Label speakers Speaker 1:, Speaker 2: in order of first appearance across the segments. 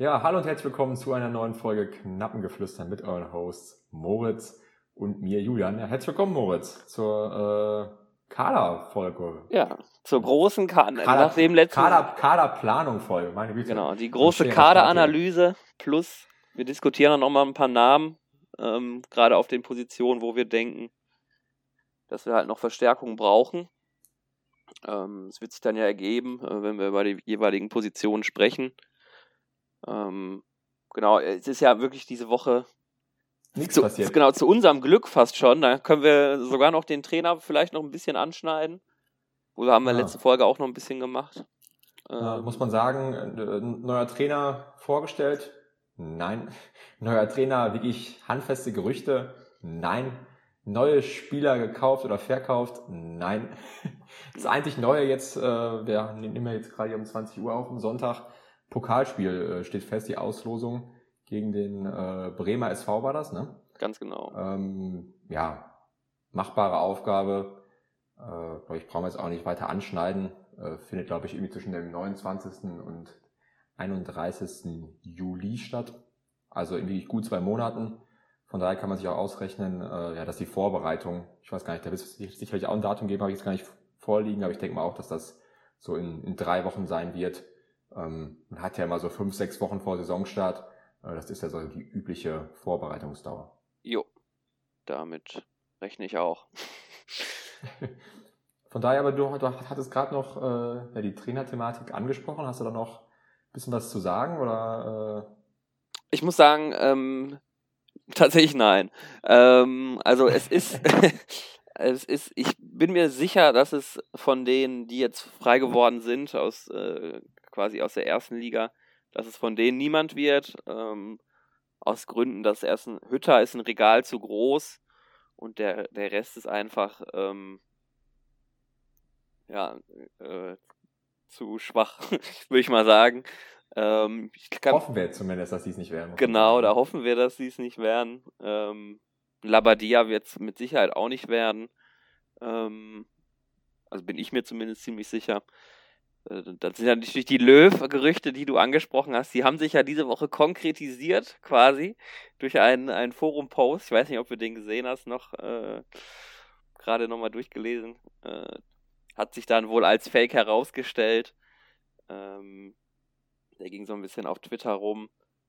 Speaker 1: Ja, hallo und herzlich willkommen zu einer neuen Folge Knappengeflüster mit euren Hosts Moritz und mir, Julian. Ja, herzlich willkommen, Moritz, zur Kaderfolge.
Speaker 2: Ja, zur großen nach dem letzten
Speaker 1: Kaderplanung-Folge, meine Güte.
Speaker 2: Genau, die große Kaderanalyse plus wir diskutieren noch mal ein paar Namen, gerade auf den Positionen, wo wir denken, dass wir halt noch Verstärkung brauchen. Es wird sich dann ja ergeben, wenn wir über die jeweiligen Positionen sprechen. Genau, es ist ja wirklich diese Woche
Speaker 1: nichts passiert.
Speaker 2: Genau, zu unserem Glück fast schon. Da können wir sogar noch den Trainer vielleicht noch ein bisschen anschneiden. Wo haben wir letzte Folge auch noch ein bisschen gemacht.
Speaker 1: Muss man sagen, neuer Trainer vorgestellt? Nein. Neuer Trainer, wirklich handfeste Gerüchte? Nein. Neue Spieler gekauft oder verkauft? Nein. Das einzig Neue jetzt, wir nehmen ja jetzt gerade hier um 20 Uhr auf, am Sonntag, Pokalspiel steht fest, die Auslosung gegen den Bremer SV war das, ne?
Speaker 2: Ganz genau.
Speaker 1: Ja, machbare Aufgabe. Glaube ich, brauchen wir jetzt auch nicht weiter anschneiden. Findet, glaube ich, irgendwie zwischen dem 29. und 31. Juli statt. Also irgendwie gut 2 Monaten. Von daher kann man sich auch ausrechnen, dass die Vorbereitung, ich weiß gar nicht, da wird es sicherlich auch ein Datum geben, habe ich jetzt gar nicht vorliegen, aber ich denke mal auch, dass das so in 3 Wochen sein wird. Man hat ja immer so 5-6 Wochen vor Saisonstart. Das ist ja so die übliche Vorbereitungsdauer.
Speaker 2: Jo, damit rechne ich auch.
Speaker 1: Von daher, aber du hattest gerade noch die Trainerthematik angesprochen. Hast du da noch ein bisschen was zu sagen? Oder?
Speaker 2: Ich muss sagen, tatsächlich nein. Also es ist, ich bin mir sicher, dass es von denen, die jetzt frei geworden sind, quasi aus der ersten Liga, dass es von denen niemand wird. Aus Gründen, dass Hütter ist ein Regal zu groß und der Rest ist einfach zu schwach, würde ich mal sagen.
Speaker 1: Hoffen wir zumindest, dass sie es nicht werden.
Speaker 2: Genau, da hoffen wir, dass sie es nicht werden. Labadia wird es mit Sicherheit auch nicht werden. Also bin ich mir zumindest ziemlich sicher. Das sind ja natürlich die Löw-Gerüchte, die du angesprochen hast. Die haben sich ja diese Woche konkretisiert, quasi, durch einen Forum-Post. Ich weiß nicht, ob du den gesehen hast, gerade nochmal durchgelesen. Hat sich dann wohl als Fake herausgestellt. Der ging so ein bisschen auf Twitter rum.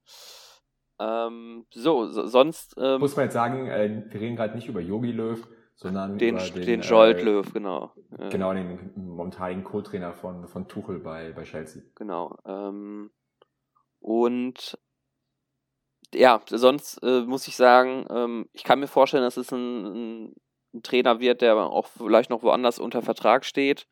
Speaker 2: Sonst...
Speaker 1: Muss man jetzt sagen, wir reden gerade nicht über Jogi Löw, sondern
Speaker 2: über den Jolt Löw, genau.
Speaker 1: Genau, den momentanigen Co-Trainer von Tuchel bei Chelsea.
Speaker 2: Genau. Und ja, sonst muss ich sagen, ich kann mir vorstellen, dass es ein Trainer wird, der auch vielleicht noch woanders unter Vertrag steht.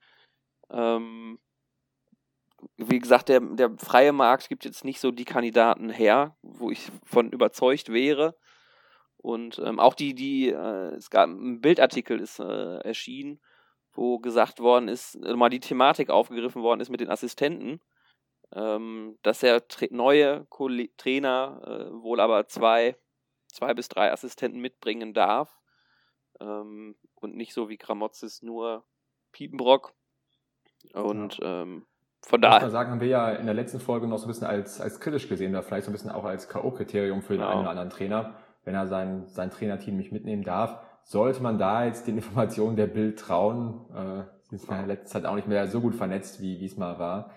Speaker 2: Wie gesagt, der freie Markt gibt jetzt nicht so die Kandidaten her, wo ich von überzeugt wäre. Und auch es gab ein Bildartikel ist erschienen, wo gesagt worden ist, mal die Thematik aufgegriffen worden ist mit den Assistenten, dass der neue Trainer wohl aber 2 bis 3 Assistenten mitbringen darf und nicht so wie Gramotzes nur Piepenbrock. Und von daher.
Speaker 1: Muss man sagen, haben wir ja in der letzten Folge noch so ein bisschen als kritisch gesehen, oder vielleicht so ein bisschen auch als K.O.-Kriterium für den einen oder anderen Trainer, wenn er sein Trainerteam nicht mitnehmen darf. Sollte man da jetzt den Informationen der Bild trauen, sind wir in letzter Zeit auch nicht mehr so gut vernetzt, wie es mal war.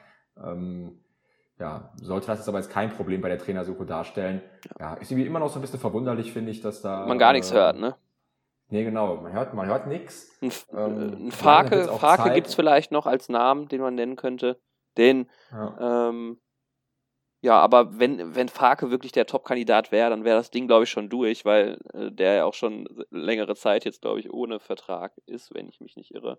Speaker 1: Sollte das jetzt aber jetzt kein Problem bei der Trainersuche darstellen. Ja, ist irgendwie immer noch so ein bisschen verwunderlich, finde ich, dass da...
Speaker 2: Man gar nichts hört, ne?
Speaker 1: Nee, genau, man hört nichts.
Speaker 2: Ein Farke gibt's vielleicht noch als Namen, den man nennen könnte. Aber wenn Farke wirklich der Top-Kandidat wäre, dann wäre das Ding, glaube ich, schon durch, weil der ja auch schon längere Zeit jetzt, glaube ich, ohne Vertrag ist, wenn ich mich nicht irre.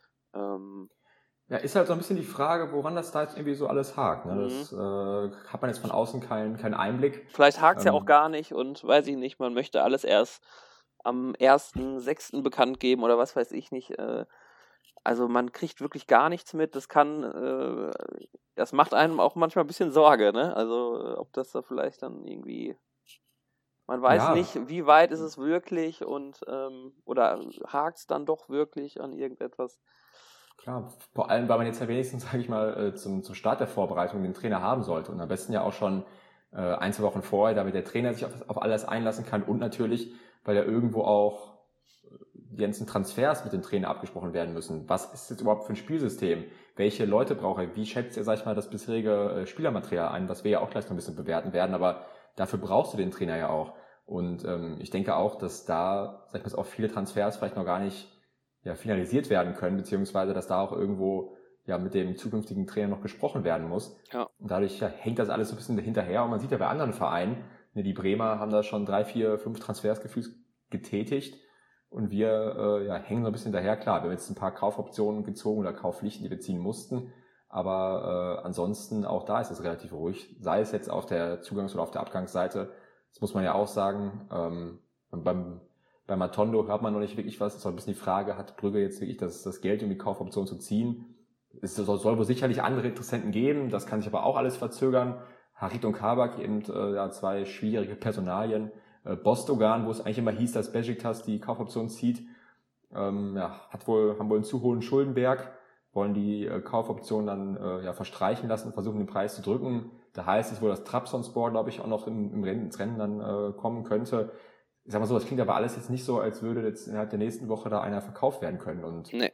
Speaker 1: Ist halt so ein bisschen die Frage, woran das da jetzt irgendwie so alles hakt. Ne? Das hat man jetzt von außen keinen Einblick.
Speaker 2: Vielleicht hakt es ja auch gar nicht und weiß ich nicht, man möchte alles erst am 1.6. bekannt geben oder was weiß ich nicht. Also man kriegt wirklich gar nichts mit. Das macht einem auch manchmal ein bisschen Sorge, ne? Also ob das da vielleicht dann irgendwie, man weiß nicht, wie weit ist es wirklich und oder hakt es dann doch wirklich an irgendetwas.
Speaker 1: Klar, vor allem, weil man jetzt ja wenigstens, sage ich mal, zum Start der Vorbereitung den Trainer haben sollte und am besten ja auch schon 2 Wochen vorher, damit der Trainer sich auf alles einlassen kann und natürlich, weil ja irgendwo auch die ganzen Transfers mit dem Trainer abgesprochen werden müssen. Was ist jetzt überhaupt für ein Spielsystem? Welche Leute braucht er? Wie schätzt ihr, sag ich mal, das bisherige Spielermaterial ein, was wir ja auch gleich noch ein bisschen bewerten werden, aber dafür brauchst du den Trainer ja auch. Und ich denke auch, dass da, sag ich mal, auch viele Transfers vielleicht noch gar nicht finalisiert werden können, beziehungsweise dass da auch irgendwo mit dem zukünftigen Trainer noch gesprochen werden muss.
Speaker 2: Ja.
Speaker 1: Und dadurch hängt das alles so ein bisschen hinterher. Und man sieht ja bei anderen Vereinen, die Bremer haben da schon 3, 4, 5 Transfers gefühlt getätigt. Und wir hängen so ein bisschen hinterher. Klar, wir haben jetzt ein paar Kaufoptionen gezogen oder Kaufpflichten, die wir ziehen mussten. Aber ansonsten auch da ist es relativ ruhig. Sei es jetzt auf der Zugangs- oder auf der Abgangsseite. Das muss man ja auch sagen. Bei Matondo hört man noch nicht wirklich was. Es ist auch ein bisschen die Frage, hat Brügge jetzt wirklich das Geld, um die Kaufoption zu ziehen? Es soll wohl sicherlich andere Interessenten geben. Das kann sich aber auch alles verzögern. Harit und Kabak, eben 2 schwierige Personalien. Bostogan, wo es eigentlich immer hieß, dass Besiktas die Kaufoption zieht, haben wohl einen zu hohen Schuldenberg, wollen die Kaufoption dann verstreichen lassen, versuchen den Preis zu drücken. Da heißt es wohl, dass Trabzonspor, glaube ich, auch noch ins Rennen dann kommen könnte. Ich sag mal so, das klingt aber alles jetzt nicht so, als würde jetzt innerhalb der nächsten Woche da einer verkauft werden können. Und
Speaker 2: Nee.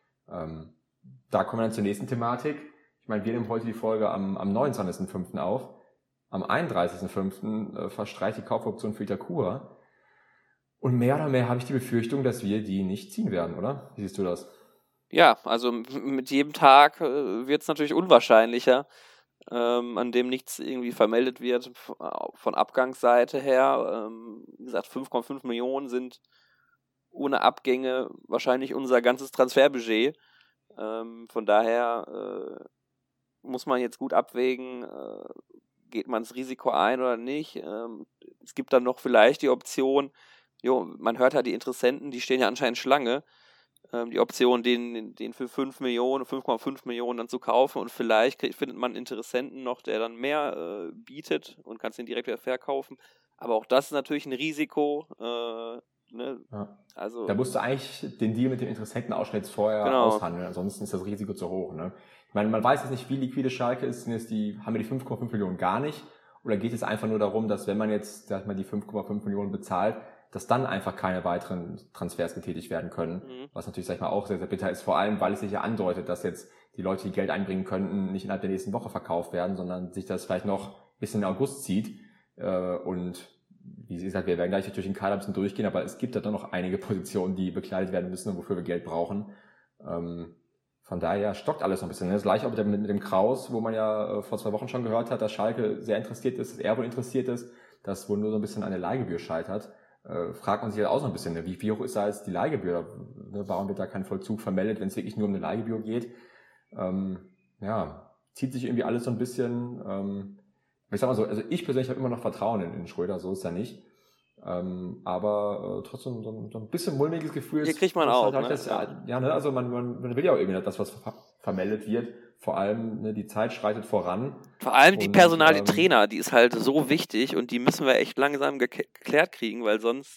Speaker 1: Da kommen wir dann zur nächsten Thematik. Ich meine, wir nehmen heute die Folge am 29.05. auf. Am 31.05. verstreicht die Kaufoption für Itakura. Und mehr oder mehr habe ich die Befürchtung, dass wir die nicht ziehen werden, oder? Wie siehst du das?
Speaker 2: Ja, also mit jedem Tag wird es natürlich unwahrscheinlicher, an dem nichts irgendwie vermeldet wird von Abgangsseite her. Wie gesagt, 5,5 Millionen sind ohne Abgänge wahrscheinlich unser ganzes Transferbudget. Von daher muss man jetzt gut abwägen, geht man das Risiko ein oder nicht. Es gibt dann noch vielleicht die Option, man hört ja die Interessenten, die stehen ja anscheinend Schlange, die Option, den für 5,5 Millionen dann zu kaufen und vielleicht findet man einen Interessenten noch, der dann mehr bietet und kann es den direkt wieder verkaufen. Aber auch das ist natürlich ein Risiko. Ne?
Speaker 1: Ja.
Speaker 2: Also,
Speaker 1: da musst du eigentlich den Deal mit dem Interessenten auch schon jetzt vorher aushandeln, ansonsten ist das Risiko zu hoch. Ne? Ich meine, man weiß jetzt nicht, wie liquide Schalke ist, haben wir die 5,5 Millionen gar nicht, oder geht es einfach nur darum, dass wenn man jetzt die 5,5 Millionen bezahlt, dass dann einfach keine weiteren Transfers getätigt werden können, was natürlich, sag ich mal, auch sehr, sehr bitter ist, vor allem, weil es sich ja andeutet, dass jetzt die Leute, die Geld einbringen könnten, nicht innerhalb der nächsten Woche verkauft werden, sondern sich das vielleicht noch bis in den August zieht. Und wie gesagt, wir werden gleich durch den Kader ein bisschen durchgehen, aber es gibt da doch noch einige Positionen, die bekleidet werden müssen und wofür wir Geld brauchen. Von daher stockt alles noch ein bisschen. Das gleiche auch mit dem Kraus, wo man ja vor 2 Wochen schon gehört hat, dass Schalke sehr interessiert ist, dass er wohl interessiert ist, dass wohl nur so ein bisschen an der Leihgebühr scheitert. Fragt man sich ja auch so ein bisschen, wie hoch ist da jetzt die Leihgebühr? Warum wird da kein Vollzug vermeldet, wenn es wirklich nur um eine Leihgebühr geht? Zieht sich irgendwie alles so ein bisschen. Ich sag mal so, also ich persönlich habe immer noch Vertrauen in Schröder, so ist er nicht. Aber trotzdem so ein bisschen mulmiges Gefühl.
Speaker 2: Hier kriegt man auch.
Speaker 1: Also man will ja auch irgendwie, dass was vermeldet wird. Vor allem, die Zeit schreitet voran.
Speaker 2: Vor allem die Personalie Trainer, die ist halt so wichtig und die müssen wir echt langsam geklärt kriegen, weil sonst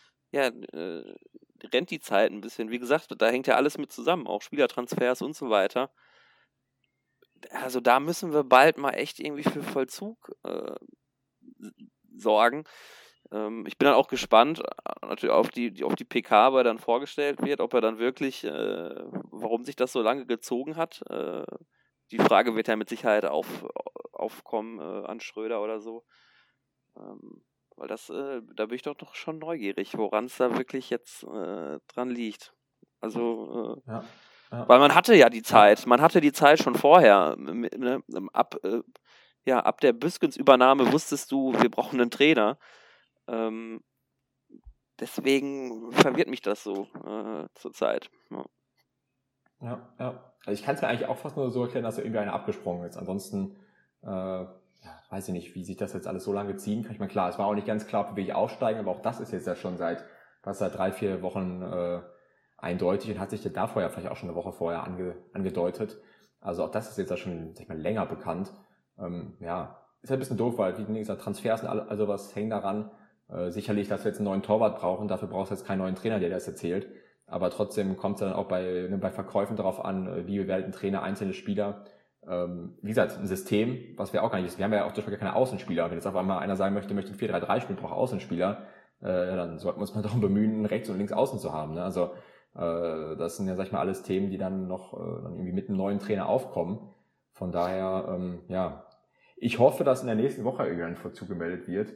Speaker 2: rennt die Zeit ein bisschen. Wie gesagt, da hängt ja alles mit zusammen, auch Spielertransfers und so weiter. Also da müssen wir bald mal echt irgendwie für Vollzug sorgen. Ich bin dann auch gespannt natürlich auf die PK, weil dann vorgestellt wird, ob er dann wirklich, warum sich das so lange gezogen hat. Die Frage wird ja mit Sicherheit aufkommen an Schröder oder so. Weil da bin ich doch noch schon neugierig, woran es da wirklich jetzt dran liegt. Also, weil man hatte ja die Zeit, schon vorher. Ab der Büskens-Übernahme wusstest du, wir brauchen einen Trainer. Deswegen verwirrt mich das so zurzeit.
Speaker 1: Ja. Also ich kann es mir eigentlich auch fast nur so erklären, dass da irgendwie einer abgesprungen ist. Ansonsten, weiß ich nicht, wie sich das jetzt alles so lange ziehen kann. Ich meine, klar, es war auch nicht ganz klar, ob wir wirklich aufsteigen, aber auch das ist jetzt ja schon seit 3, 4 Wochen eindeutig und hat sich ja davor ja vielleicht auch schon eine Woche vorher angedeutet. Also auch das ist jetzt ja schon, sag ich mal, länger bekannt. Ist halt ein bisschen doof, weil, wie gesagt, Transfers und also was hängen daran. Sicherlich, dass wir jetzt einen neuen Torwart brauchen, dafür brauchst du jetzt keinen neuen Trainer, der das erzählt. Aber trotzdem kommt es dann auch bei Verkäufen darauf an, wie bewertet ein Trainer einzelne Spieler. wie gesagt, ein System, was wir auch gar nicht wissen. Wir haben ja auch zum Beispiel gar keine Außenspieler. Wenn jetzt auf einmal einer sagen möchte, möchte ein 4-3-3 spielen, braucht Außenspieler, dann sollten wir uns mal darum bemühen, rechts und links außen zu haben. Ne? Also das sind ja, sag ich mal, alles Themen, die dann noch dann irgendwie mit einem neuen Trainer aufkommen. Von daher, ja, ich hoffe, dass in der nächsten Woche irgendein Vollzug gemeldet wird.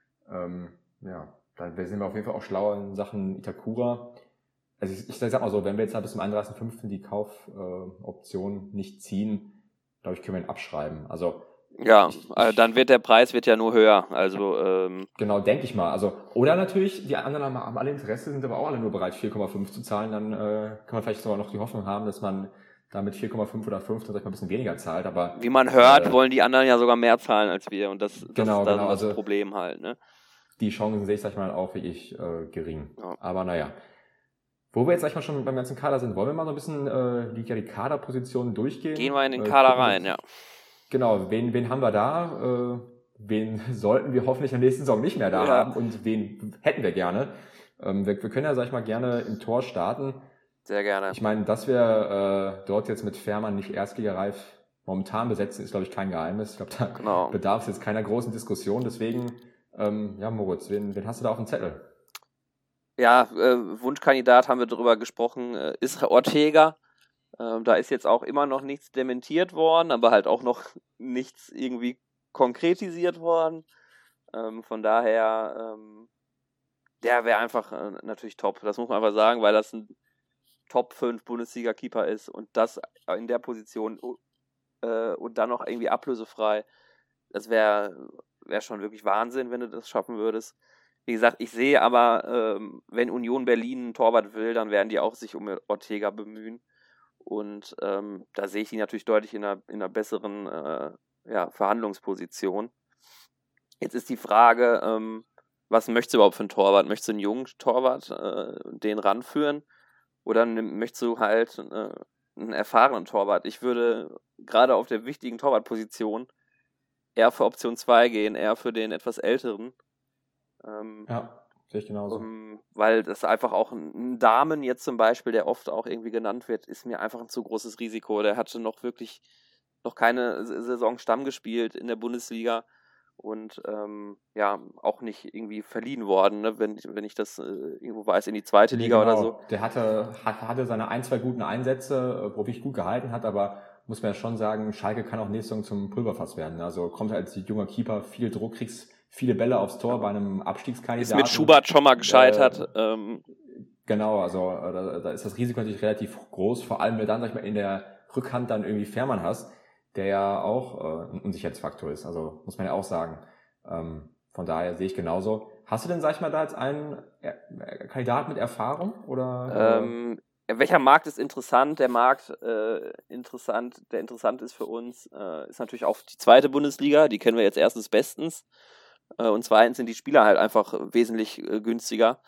Speaker 1: Ja, dann sind wir auf jeden Fall auch schlauer in Sachen Itakura. Also ich sag mal so, wenn wir jetzt halt bis zum 31.05. die Kaufoption nicht ziehen, glaube ich, können wir ihn abschreiben. Also
Speaker 2: ja, dann wird der Preis ja nur höher. Also
Speaker 1: genau, denke ich mal. Also oder natürlich, die anderen haben alle Interesse, sind aber auch alle nur bereit, 4,5 zu zahlen. Dann kann man vielleicht sogar noch die Hoffnung haben, dass man da mit 4,5 oder 5 dann sag ich mal ein bisschen weniger zahlt. Aber
Speaker 2: wie man hört, wollen die anderen ja sogar mehr zahlen als wir. Und das ist
Speaker 1: genau,
Speaker 2: das
Speaker 1: also
Speaker 2: Problem halt. Ne?
Speaker 1: Die Chancen sehe ich, sag ich mal, auch wirklich gering.
Speaker 2: Ja.
Speaker 1: Aber naja. Wo wir jetzt, sag ich mal, schon beim ganzen Kader sind, wollen wir mal so ein bisschen die Kaderpositionen durchgehen?
Speaker 2: Gehen wir in den Kader rein, ja.
Speaker 1: Genau, wen haben wir da? Wen sollten wir hoffentlich in der nächsten Saison nicht mehr da haben? Und wen hätten wir gerne? Wir können ja, sag ich mal, gerne im Tor starten.
Speaker 2: Sehr gerne.
Speaker 1: Ich meine, dass wir dort jetzt mit Fährmann nicht erstligareif momentan besetzen, ist, glaube ich, kein Geheimnis. Ich glaube, da bedarf es jetzt keiner großen Diskussion. Deswegen, ja, Moritz, wen hast du da auf dem Zettel?
Speaker 2: Ja, Wunschkandidat haben wir drüber gesprochen, ist Ortega. Da ist jetzt auch immer noch nichts dementiert worden, aber halt auch noch nichts irgendwie konkretisiert worden. Von daher, der wäre einfach natürlich top. Das muss man einfach sagen, weil das ein Top 5 Bundesliga-Keeper ist und das in der Position und dann noch irgendwie ablösefrei. Das wäre schon wirklich Wahnsinn, wenn du das schaffen würdest. Wie gesagt, ich sehe aber, wenn Union Berlin einen Torwart will, dann werden die auch sich um Ortega bemühen. Und da sehe ich ihn natürlich deutlich in einer besseren Verhandlungsposition. Jetzt ist die Frage, was möchtest du überhaupt für einen Torwart? Möchtest du einen jungen Torwart den ranführen? Oder möchtest du halt einen erfahrenen Torwart? Ich würde gerade auf der wichtigen Torwartposition eher für Option 2 gehen, eher für den etwas älteren.
Speaker 1: Ja, sehe ich genauso.
Speaker 2: Weil das einfach auch ein Damen jetzt zum Beispiel, der oft auch irgendwie genannt wird, ist mir einfach ein zu großes Risiko. Der hatte noch keine Saison Stamm gespielt in der Bundesliga und auch nicht irgendwie verliehen worden, ne? wenn ich das irgendwo weiß, in die zweite Liga oder so.
Speaker 1: Der hatte seine 1-2 guten Einsätze, wo wirklich gut gehalten hat, aber muss man ja schon sagen, Schalke kann auch nächste Saison zum Pulverfass werden. Also kommt als junger Keeper, viel Druck, kriegst viele Bälle aufs Tor bei einem Abstiegskandidaten.
Speaker 2: Ist mit Schubert schon mal gescheitert.
Speaker 1: Genau, also da ist das Risiko natürlich relativ groß, vor allem wenn du dann, sag ich mal, in der Rückhand dann irgendwie Fährmann hast, der ja auch ein Unsicherheitsfaktor ist, also muss man ja auch sagen. Von daher sehe ich genauso. Hast du denn, sag ich mal, da jetzt einen Kandidat mit Erfahrung? Oder?
Speaker 2: Welcher Markt ist interessant? Der Markt der interessant ist für uns, ist natürlich auch die zweite Bundesliga, die kennen wir jetzt erstens bestens. Und zweitens sind die Spieler halt einfach wesentlich günstiger.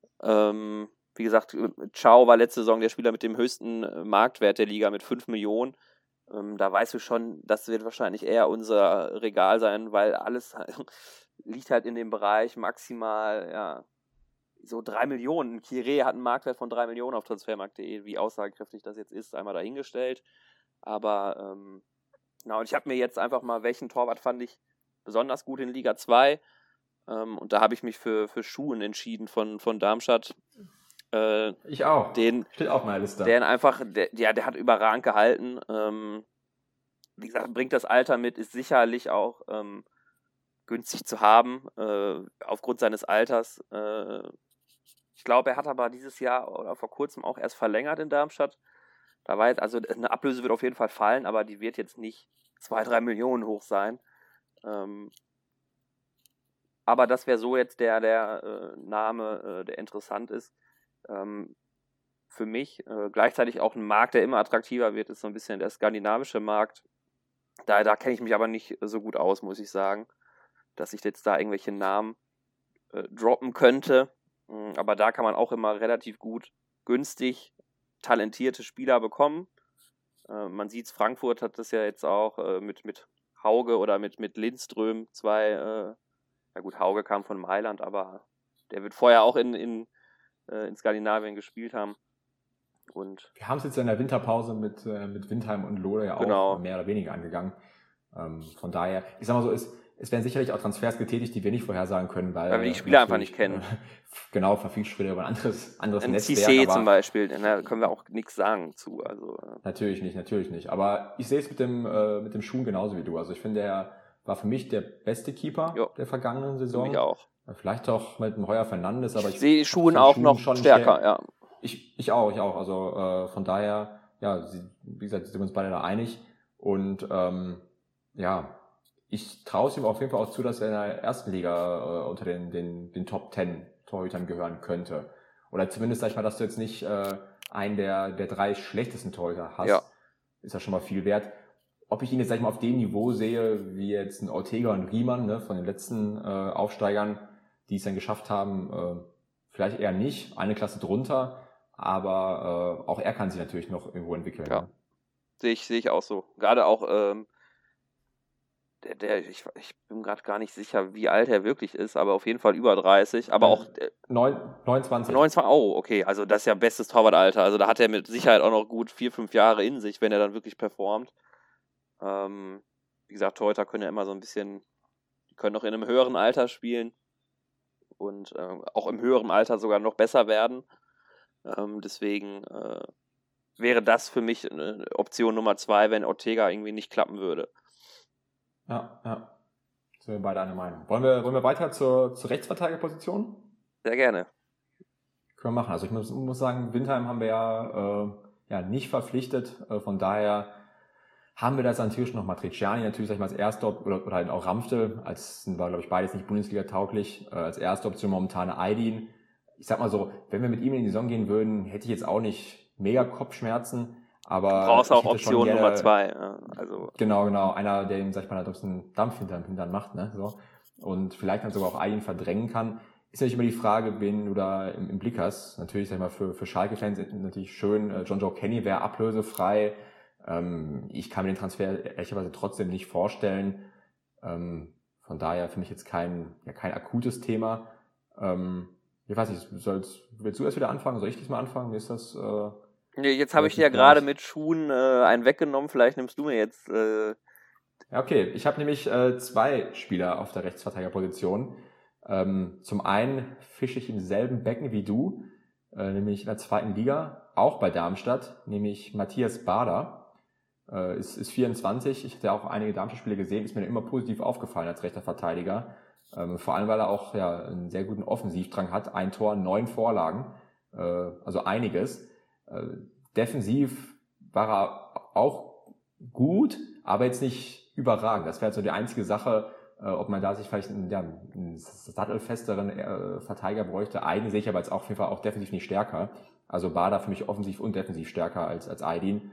Speaker 2: Wie gesagt, Chao war letzte Saison der Spieler mit dem höchsten Marktwert der Liga mit 5 Millionen. Da weißt du schon, das wird wahrscheinlich eher unser Regal sein, weil alles liegt halt in dem Bereich maximal, so 3 Millionen. Kire hat einen Marktwert von 3 Millionen auf transfermarkt.de. Wie aussagekräftig das jetzt ist, einmal dahingestellt. Aber und ich habe mir jetzt einfach mal, welchen Torwart fand ich besonders gut in Liga 2. Und da habe ich mich für Schuhen entschieden von Darmstadt.
Speaker 1: Ich auch.
Speaker 2: Steht auf meiner Liste. Der hat überragend gehalten. Wie gesagt, bringt das Alter mit, ist sicherlich auch günstig zu haben, aufgrund seines Alters. Ich glaube, er hat aber dieses Jahr oder vor kurzem auch erst verlängert in Darmstadt. Da war jetzt, also eine Ablöse wird auf jeden Fall fallen, aber die wird jetzt nicht 2-3 Millionen hoch sein. Aber das wäre so jetzt der Name, der interessant ist. Für mich gleichzeitig auch ein Markt, der immer attraktiver wird, ist so ein bisschen der skandinavische Markt. Da kenne ich mich aber nicht so gut aus, muss ich sagen, dass ich jetzt da irgendwelche Namen droppen könnte. Aber da kann man auch immer relativ gut, günstig, talentierte Spieler bekommen. Man sieht es, Frankfurt hat das ja jetzt auch mit Hauge oder mit Lindström zwei. Gut, Hauge kam von Mailand, aber der wird vorher auch in Skandinavien gespielt haben. Und
Speaker 1: wir haben es jetzt in der Winterpause mit Windheim und Lohde ja auch mehr oder weniger angegangen. Von daher, ich sag mal so, es werden sicherlich auch Transfers getätigt, die wir nicht vorhersagen können, weil
Speaker 2: wir die Spieler einfach nicht kennen.
Speaker 1: Genau, verfügt schon wieder über ein anderes
Speaker 2: ein
Speaker 1: Netzwerk.
Speaker 2: CC zum Beispiel, da können wir auch nichts sagen zu. Also,
Speaker 1: Natürlich nicht. Aber ich sehe es mit dem Schuhn genauso wie du. Also ich finde, er war für mich der beste Keeper der vergangenen Saison.
Speaker 2: Für mich auch.
Speaker 1: Vielleicht auch mit dem Heuer Fernandes, aber ich
Speaker 2: sehe Schuhen auch noch stärker, ja.
Speaker 1: Ich auch. Also von daher, ja, wie gesagt, sind wir uns beide da einig. Und ich traue es ihm auf jeden Fall auch zu, dass er in der ersten Liga unter den Top 10 Torhütern gehören könnte. Oder zumindest, sag ich mal, dass du jetzt nicht einen der 3 schlechtesten Torhüter hast. Ja. Ist ja schon mal viel wert. Ob ich ihn jetzt, sag ich mal, auf dem Niveau sehe, wie jetzt ein Ortega und Riemann, ne, von den letzten Aufsteigern, die es dann geschafft haben, vielleicht eher nicht, eine Klasse drunter, aber auch er kann sich natürlich noch irgendwo entwickeln.
Speaker 2: Ja, ne? Sehe ich auch so. Gerade auch ich bin gerade gar nicht sicher, wie alt er wirklich ist, aber auf jeden Fall über 30, aber auch
Speaker 1: 29.
Speaker 2: Oh, okay, also das ist ja bestes Torwartalter, also da hat er mit Sicherheit auch noch gut 4-5 Jahre in sich, wenn er dann wirklich performt. Wie gesagt, Torhüter können ja immer so ein bisschen, die können noch in einem höheren Alter spielen und auch im höheren Alter sogar noch besser werden. Deswegen wäre das für mich eine Option Nummer 2, wenn Ortega irgendwie nicht klappen würde.
Speaker 1: Ja. Sind wir beide einer Meinung. Wollen wir weiter zur Rechtsverteidigerposition?
Speaker 2: Sehr gerne.
Speaker 1: Können wir machen. Also ich muss sagen, Windheim haben wir ja nicht verpflichtet. Von daher haben wir das natürlich noch Matriciani natürlich, sag ich mal, als erste oder halt auch Ramfte, war, glaube ich, beides nicht Bundesliga tauglich, als erste Option momentan Aydin. Ich sag mal so, wenn wir mit ihm in die Saison gehen würden, hätte ich jetzt auch nicht mega Kopfschmerzen, aber...
Speaker 2: Du brauchst auch Option Nummer 2. Also.
Speaker 1: Genau. Einer, der ihm, sag ich mal, da ein bisschen Dampf hinterm macht, ne, so. Und vielleicht dann sogar auch Aydin verdrängen kann. Ist natürlich immer die Frage, wen du da im Blick hast. Natürlich, sag ich mal, für Schalke-Fans natürlich schön, John Joe Kenny wäre ablösefrei. Ich kann mir den Transfer ehrlicherweise trotzdem nicht vorstellen. Von daher finde ich jetzt kein akutes Thema. Ich weiß nicht, willst du erst wieder anfangen? Soll ich diesmal anfangen? Wie ist das?
Speaker 2: Nee, jetzt habe ich dir ja gerade mit Schuhen einen weggenommen. Vielleicht nimmst du mir jetzt...
Speaker 1: Ja, okay. Ich habe nämlich 2 Spieler auf der Rechtsverteidigerposition. Zum einen fische ich im selben Becken wie du, nämlich in der 2. Liga, auch bei Darmstadt, nämlich Matthias Bader. Ist 24, ich hatte auch einige Darmstadt-Spiele gesehen, ist mir immer positiv aufgefallen als rechter Verteidiger. Vor allem, weil er auch einen sehr guten Offensivdrang hat, 1 Tor, 9 Vorlagen, also einiges. Defensiv war er auch gut, aber jetzt nicht überragend. Das wäre so die einzige Sache, ob man da sich vielleicht einen sattelfesteren Verteidiger bräuchte. Aydin sehe ich aber jetzt auch auf jeden Fall auch defensiv nicht stärker. Also Bader für mich offensiv und defensiv stärker als Aydin.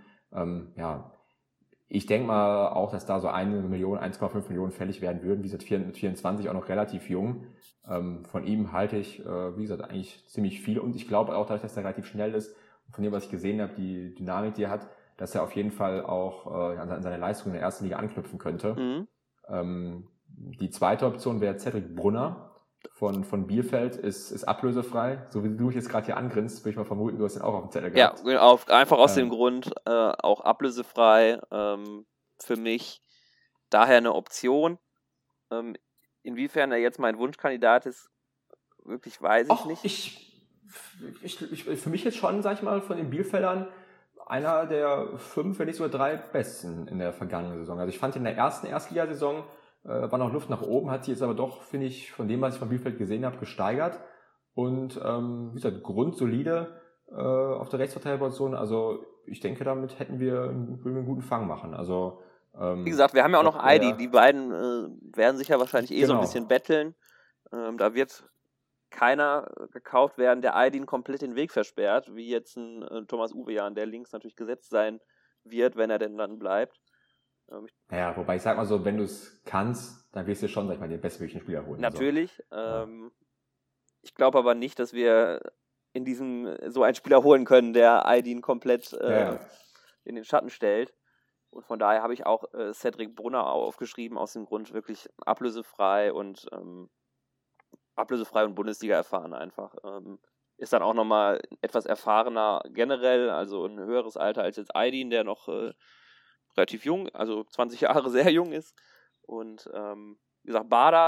Speaker 1: Ich denke mal auch, dass da so 1,5 Millionen fällig werden würden. Wie gesagt, mit 24 auch noch relativ jung. Von ihm halte ich, wie gesagt, eigentlich ziemlich viel. Und ich glaube auch, dadurch, dass er relativ schnell ist, von dem, was ich gesehen habe, die Dynamik, die er hat, dass er auf jeden Fall auch an seine Leistung in der ersten Liga anknüpfen könnte. Die zweite Option wäre Cedric Brunner von Bielefeld, ist ablösefrei. So wie du dich jetzt gerade hier angrinst, würde ich mal vermuten, du hast den auch auf dem Zettel gehabt.
Speaker 2: Ja, einfach aus dem Grund, auch ablösefrei, für mich daher eine Option. Inwiefern er jetzt mein Wunschkandidat ist, wirklich weiß ich nicht.
Speaker 1: Für mich jetzt schon, sag ich mal, von den Bielefeldern einer der 5, wenn nicht sogar 3 besten in der vergangenen Saison. Also ich fand in der ersten Erstligasaison war noch Luft nach oben, hat sich jetzt aber doch, finde ich, von dem, was ich von Bielefeld gesehen habe, gesteigert. Und wie gesagt, grundsolide auf der Rechtsverteidigerposition. Also ich denke, damit würden wir einen guten Fang machen. Also
Speaker 2: wie gesagt, wir haben ja auch noch Aydin. Die beiden werden sich ja wahrscheinlich so ein bisschen betteln. Da wird keiner gekauft werden, der Aydin komplett den Weg versperrt, wie jetzt ein Thomas Uwejan, der links natürlich gesetzt sein wird, wenn er denn dann bleibt.
Speaker 1: Ja, wobei ich sag mal so, wenn du es kannst, dann wirst du schon, sag ich mal, den bestmöglichen Spieler holen.
Speaker 2: Natürlich. Ich glaube aber nicht, dass wir in diesem so einen Spieler holen können, der Aydin komplett in den Schatten stellt. Und von daher habe ich auch Cedric Brunner aufgeschrieben, aus dem Grund wirklich ablösefrei und Bundesliga erfahren einfach. ist dann auch nochmal etwas erfahrener generell, also ein höheres Alter als jetzt Aydin, der noch relativ jung, also 20 Jahre sehr jung ist. Und wie gesagt, Bader,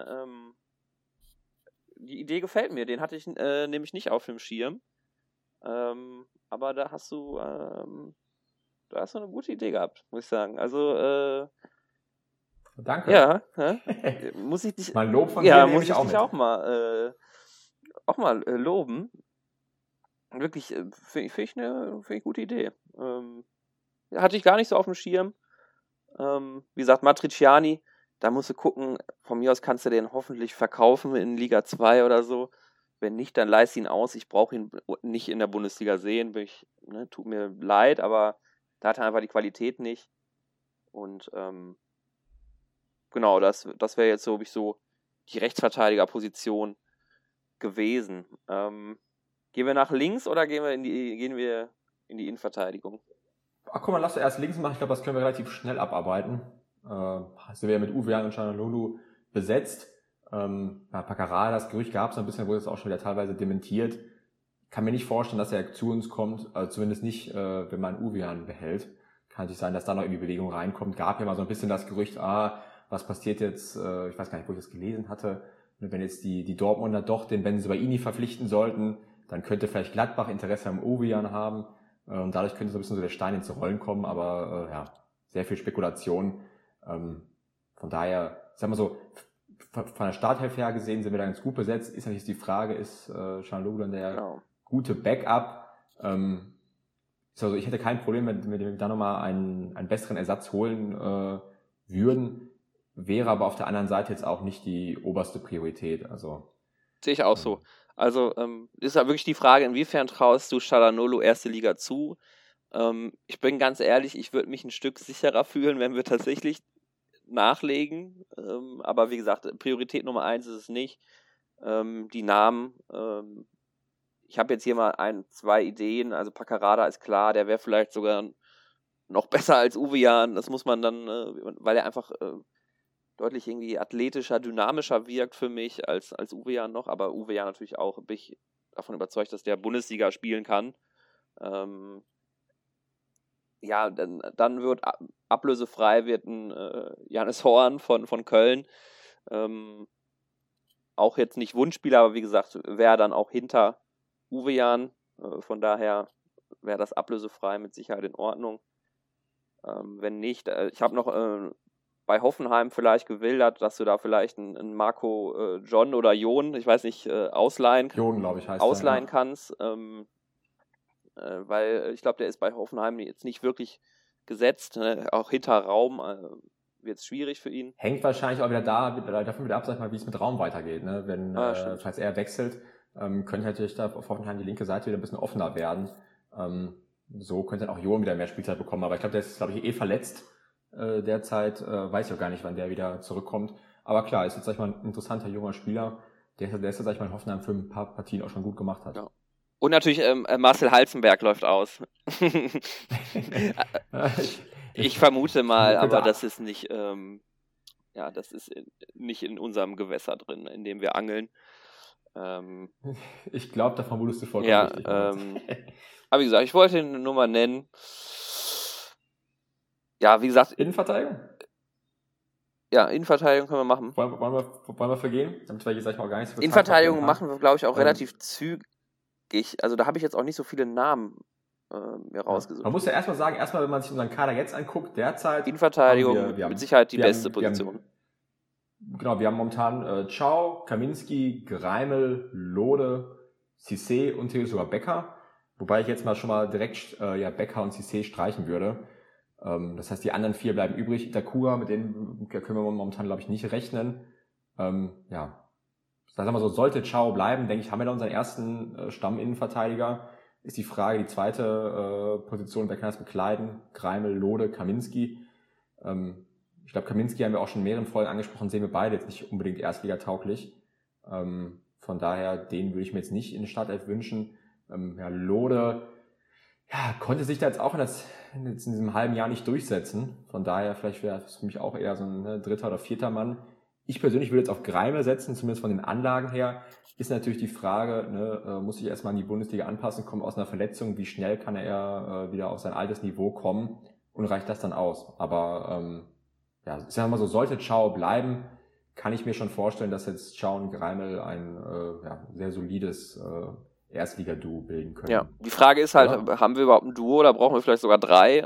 Speaker 2: die Idee gefällt mir, den hatte ich nämlich nicht auf dem Schirm. Aber da hast du eine gute Idee gehabt, muss ich sagen. Also
Speaker 1: Danke.
Speaker 2: ja, muss ich dich
Speaker 1: mal Lob von
Speaker 2: ja,
Speaker 1: dir
Speaker 2: muss
Speaker 1: nehme
Speaker 2: ich dich
Speaker 1: auch
Speaker 2: mal loben. Wirklich, finde ich eine gute Idee. Hatte ich gar nicht so auf dem Schirm. Wie gesagt, Matriciani, da musst du gucken, von mir aus kannst du den hoffentlich verkaufen in Liga 2 oder so. Wenn nicht, dann leist ihn aus. Ich brauche ihn nicht in der Bundesliga sehen. Tut mir leid, aber da hat er einfach die Qualität nicht. Und genau, das wäre jetzt so die Rechtsverteidigerposition gewesen. Gehen wir nach links oder gehen wir in die Innenverteidigung?
Speaker 1: Ach guck mal, lass erst links machen. Ich glaube, das können wir relativ schnell abarbeiten. Sind wir ja mit Uwe und Çalhanoğlu besetzt. Paccarada, das Gerücht gab es ein bisschen, wurde es auch schon wieder teilweise dementiert. Kann mir nicht vorstellen, dass er zu uns kommt, zumindest nicht, wenn man Uwe behält. Kann natürlich sein, dass da noch irgendwie Bewegung reinkommt. Gab ja mal so ein bisschen das Gerücht, was passiert jetzt, ich weiß gar nicht, wo ich das gelesen hatte, wenn jetzt die Dortmunder doch den Bensebaini verpflichten sollten, dann könnte vielleicht Gladbach Interesse am Uwe haben. Und dadurch könnte so ein bisschen so der Stein ins Rollen kommen, aber sehr viel Spekulation. Von daher, ich sag mal so, von der Starthilfe her gesehen sind wir da ganz gut besetzt. Ist natürlich die Frage, ist Çalhanoğlu dann der gute Backup? Also ich hätte kein Problem, wenn wir da nochmal einen besseren Ersatz holen würden. Wäre aber auf der anderen Seite jetzt auch nicht die oberste Priorität. Also
Speaker 2: sehe ich auch so. Also ist ja wirklich die Frage, inwiefern traust du Çalhanoğlu erste Liga zu? Ich bin ganz ehrlich, ich würde mich ein Stück sicherer fühlen, wenn wir tatsächlich nachlegen. Aber wie gesagt, Priorität Nummer 1 ist es nicht. Die Namen, ich habe jetzt hier mal 2 Ideen. Also Paccarada ist klar, der wäre vielleicht sogar noch besser als Uwe. Das muss man dann, weil er einfach deutlich irgendwie athletischer, dynamischer wirkt für mich als Uwe noch, aber Uwe natürlich auch, bin ich davon überzeugt, dass der Bundesliga spielen kann. Dann wird ablösefrei wird ein Jannis Horn von Köln. Auch jetzt nicht Wunschspieler, aber wie gesagt, wäre dann auch hinter Uwe von daher wäre das ablösefrei mit Sicherheit in Ordnung. Wenn nicht, ich habe noch bei Hoffenheim vielleicht gewildert, dass du da vielleicht einen Marco John oder Jon, ich weiß nicht, ausleihen kannst. Weil ich glaube, der ist bei Hoffenheim jetzt nicht wirklich gesetzt. Ne? Auch hinter Raum wird es schwierig für ihn.
Speaker 1: Hängt wahrscheinlich auch wieder davon ab, sag ich mal, wie es mit Raum weitergeht. Ne? Wenn falls er wechselt, könnte natürlich da auf Hoffenheim die linke Seite wieder ein bisschen offener werden. So könnte dann auch Jon wieder mehr Spielzeit bekommen. Aber ich glaube, der ist, verletzt. Derzeit weiß ich auch gar nicht, wann der wieder zurückkommt. Aber klar, ist jetzt, sag ich mal, ein interessanter junger Spieler, der ist sag ich mal, in Hoffenheim für ein paar Partien auch schon gut gemacht hat.
Speaker 2: Ja. Und natürlich Marcel Halzenberg läuft aus. Ich vermute mal, aber das ist nicht, das ist nicht in unserem Gewässer drin, in dem wir angeln.
Speaker 1: Ich glaube, da vermutest du vollkommen richtig.
Speaker 2: Aber wie gesagt, ich wollte ihn nur mal nennen. Ja, wie gesagt.
Speaker 1: Innenverteidigung?
Speaker 2: Ja, Innenverteidigung können wir machen.
Speaker 1: Wollen wir vergehen? Damit wir, sag ich mal, gar nicht so
Speaker 2: Innenverteidigung machen wir, glaube ich, auch relativ zügig. Also da habe ich jetzt auch nicht so viele Namen mir rausgesucht.
Speaker 1: Man muss ja erstmal sagen, wenn man sich unseren Kader jetzt anguckt, derzeit.
Speaker 2: Innenverteidigung mit Sicherheit die beste Position.
Speaker 1: Wir haben momentan Ciao, Kaminski, Greimel, Lode, Cissé und theoretisch sogar Becker. Wobei ich jetzt schon mal direkt Becker und Cissé streichen würde. Das heißt, die anderen 4 bleiben übrig. Itakura, mit denen können wir momentan, glaube ich, nicht rechnen. Sagen wir so, sollte Ciao bleiben, denke ich, haben wir da unseren ersten Stamminnenverteidiger. Ist die Frage, die zweite Position, wer kann das bekleiden? Greimel, Lode, Kaminski. Ich glaube, Kaminski haben wir auch schon in mehreren Folgen angesprochen, sehen wir beide jetzt nicht unbedingt erstligatauglich. Von daher, den würde ich mir jetzt nicht in der Startelf wünschen. Lode konnte sich da jetzt auch in diesem halben Jahr nicht durchsetzen. Von daher, vielleicht wäre es für mich auch eher so ein 3. oder 4. Mann. Ich persönlich würde jetzt auf Greimel setzen, zumindest von den Anlagen her. ist natürlich die Frage, ne, muss sich erstmal an die Bundesliga anpassen, kommt aus einer Verletzung, wie schnell kann er wieder auf sein altes Niveau kommen und reicht das dann aus? Aber ja, ich sag mal so, sollte Ciao bleiben, kann ich mir schon vorstellen, dass jetzt Ciao und Greimel ein sehr solides Erstliga-Duo bilden können.
Speaker 2: Ja, die Frage ist halt, haben wir überhaupt ein Duo oder brauchen wir vielleicht sogar 3?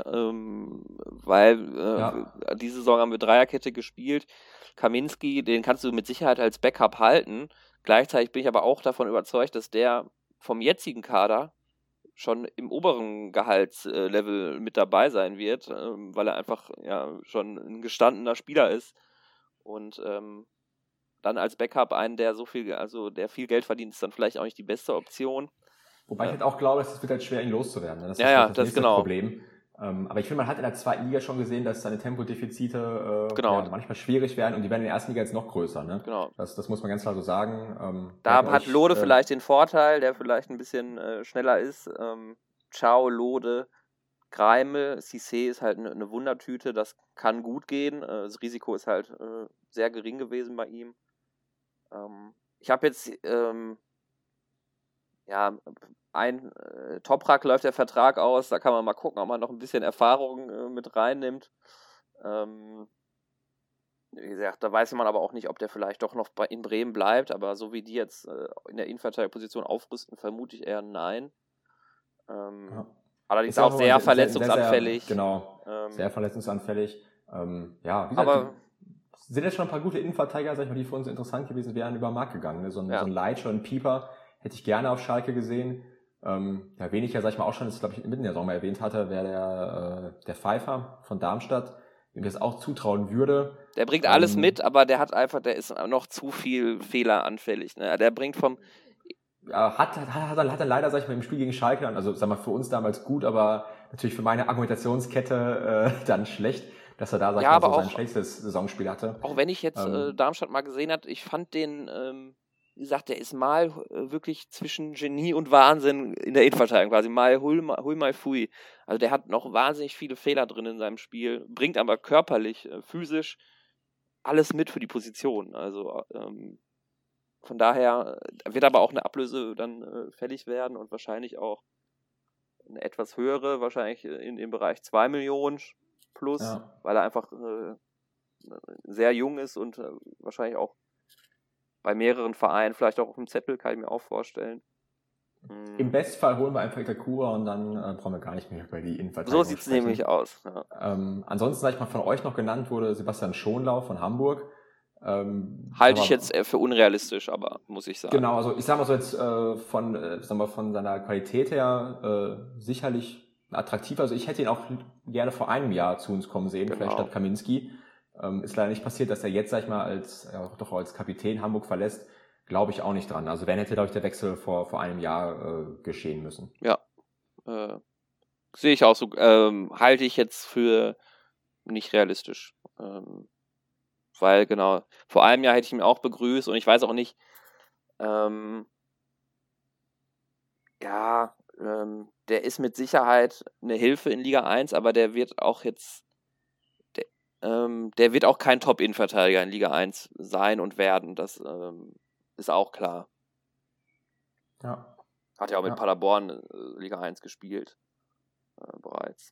Speaker 2: Weil diese Saison haben wir Dreierkette gespielt. Kaminski, den kannst du mit Sicherheit als Backup halten. Gleichzeitig bin ich aber auch davon überzeugt, dass der vom jetzigen Kader schon im oberen Gehaltslevel mit dabei sein wird, weil er einfach schon ein gestandener Spieler ist. Und dann als Backup einen, der der viel Geld verdient, ist dann vielleicht auch nicht die beste Option.
Speaker 1: Wobei ich halt auch glaube, es wird halt schwer, ihn loszuwerden. Ne? Das
Speaker 2: ist das nächste
Speaker 1: Problem. Aber ich finde, man hat in der zweiten Liga schon gesehen, dass seine Tempodefizite manchmal schwierig werden und die werden in der ersten Liga jetzt noch größer. Ne?
Speaker 2: Genau.
Speaker 1: Das muss man ganz klar so sagen.
Speaker 2: Da hat Lode vielleicht den Vorteil, der vielleicht ein bisschen schneller ist. Ciao, Lode, Greimel, Cissé ist halt eine Wundertüte, das kann gut gehen. Das Risiko ist halt sehr gering gewesen bei ihm. Ich habe jetzt Toprak läuft der Vertrag aus, da kann man mal gucken, ob man noch ein bisschen Erfahrung mit reinnimmt. Wie gesagt, da weiß man aber auch nicht, ob der vielleicht doch noch in Bremen bleibt, aber so wie die jetzt in der Innenverteidigerposition aufrüsten, vermute ich eher nein. Allerdings auch sehr verletzungsanfällig.
Speaker 1: Sehr verletzungsanfällig. Wie gesagt, sind jetzt schon ein paar gute Innenverteidiger, sag ich mal, die für uns interessant gewesen wären, über den Markt gegangen. Ne? So ein Leitsch oder ein Pieper hätte ich gerne auf Schalke gesehen. Wen ich sag ich mal, auch schon, das glaube ich mitten in der Saison mal erwähnt hatte, wäre der Pfeiffer von Darmstadt, dem ich das auch zutrauen würde.
Speaker 2: Der bringt alles mit, aber der ist noch zu viel fehleranfällig. Ne? Der bringt
Speaker 1: hat er leider, sag ich mal, im Spiel gegen Schalke dann, also sag mal, für uns damals gut, aber natürlich für meine Argumentationskette dann schlecht, dass er da, sag ich mal, so sein schlechtes Saisonspiel hatte.
Speaker 2: Auch wenn ich jetzt Darmstadt mal gesehen habe, ich fand den, wie gesagt, der ist mal wirklich zwischen Genie und Wahnsinn in der Innenverteidigung quasi, mal hui, mal fui. Also der hat noch wahnsinnig viele Fehler drin in seinem Spiel, bringt aber körperlich, physisch alles mit für die Position. Also von daher wird aber auch eine Ablöse dann fällig werden und wahrscheinlich auch eine etwas höhere, wahrscheinlich in dem Bereich 2 Millionen plus, weil er einfach sehr jung ist und wahrscheinlich auch bei mehreren Vereinen vielleicht auch auf dem Zettel, kann ich mir auch vorstellen.
Speaker 1: Im Bestfall holen wir einfach Itakura und dann brauchen wir gar nicht mehr über die Innenverteidigung.
Speaker 2: So sieht es nämlich aus. Ja.
Speaker 1: Ansonsten, sag ich mal, von euch noch genannt wurde Sebastian Schonlau von Hamburg.
Speaker 2: Halte ich jetzt für unrealistisch, aber muss ich sagen.
Speaker 1: Genau, also ich sag mal so jetzt von seiner Qualität her sicherlich attraktiv. Also ich hätte ihn auch gerne vor einem Jahr zu uns kommen sehen, vielleicht statt Kaminski. Ist leider nicht passiert, dass er jetzt, sag ich mal, als Kapitän Hamburg verlässt, glaube ich auch nicht dran. Also wenn hätte, glaube ich, der Wechsel vor einem Jahr geschehen müssen.
Speaker 2: Ja, sehe ich auch so. Halte ich jetzt für nicht realistisch. Weil genau, vor einem Jahr hätte ich ihn auch begrüßt und ich weiß auch nicht, der ist mit Sicherheit eine Hilfe in Liga 1, aber der wird auch jetzt der wird auch kein Top-Innenverteidiger in Liga 1 sein und werden. Das ist auch klar.
Speaker 1: Ja.
Speaker 2: Hat ja auch mit Paderborn Liga 1 gespielt. Bereits.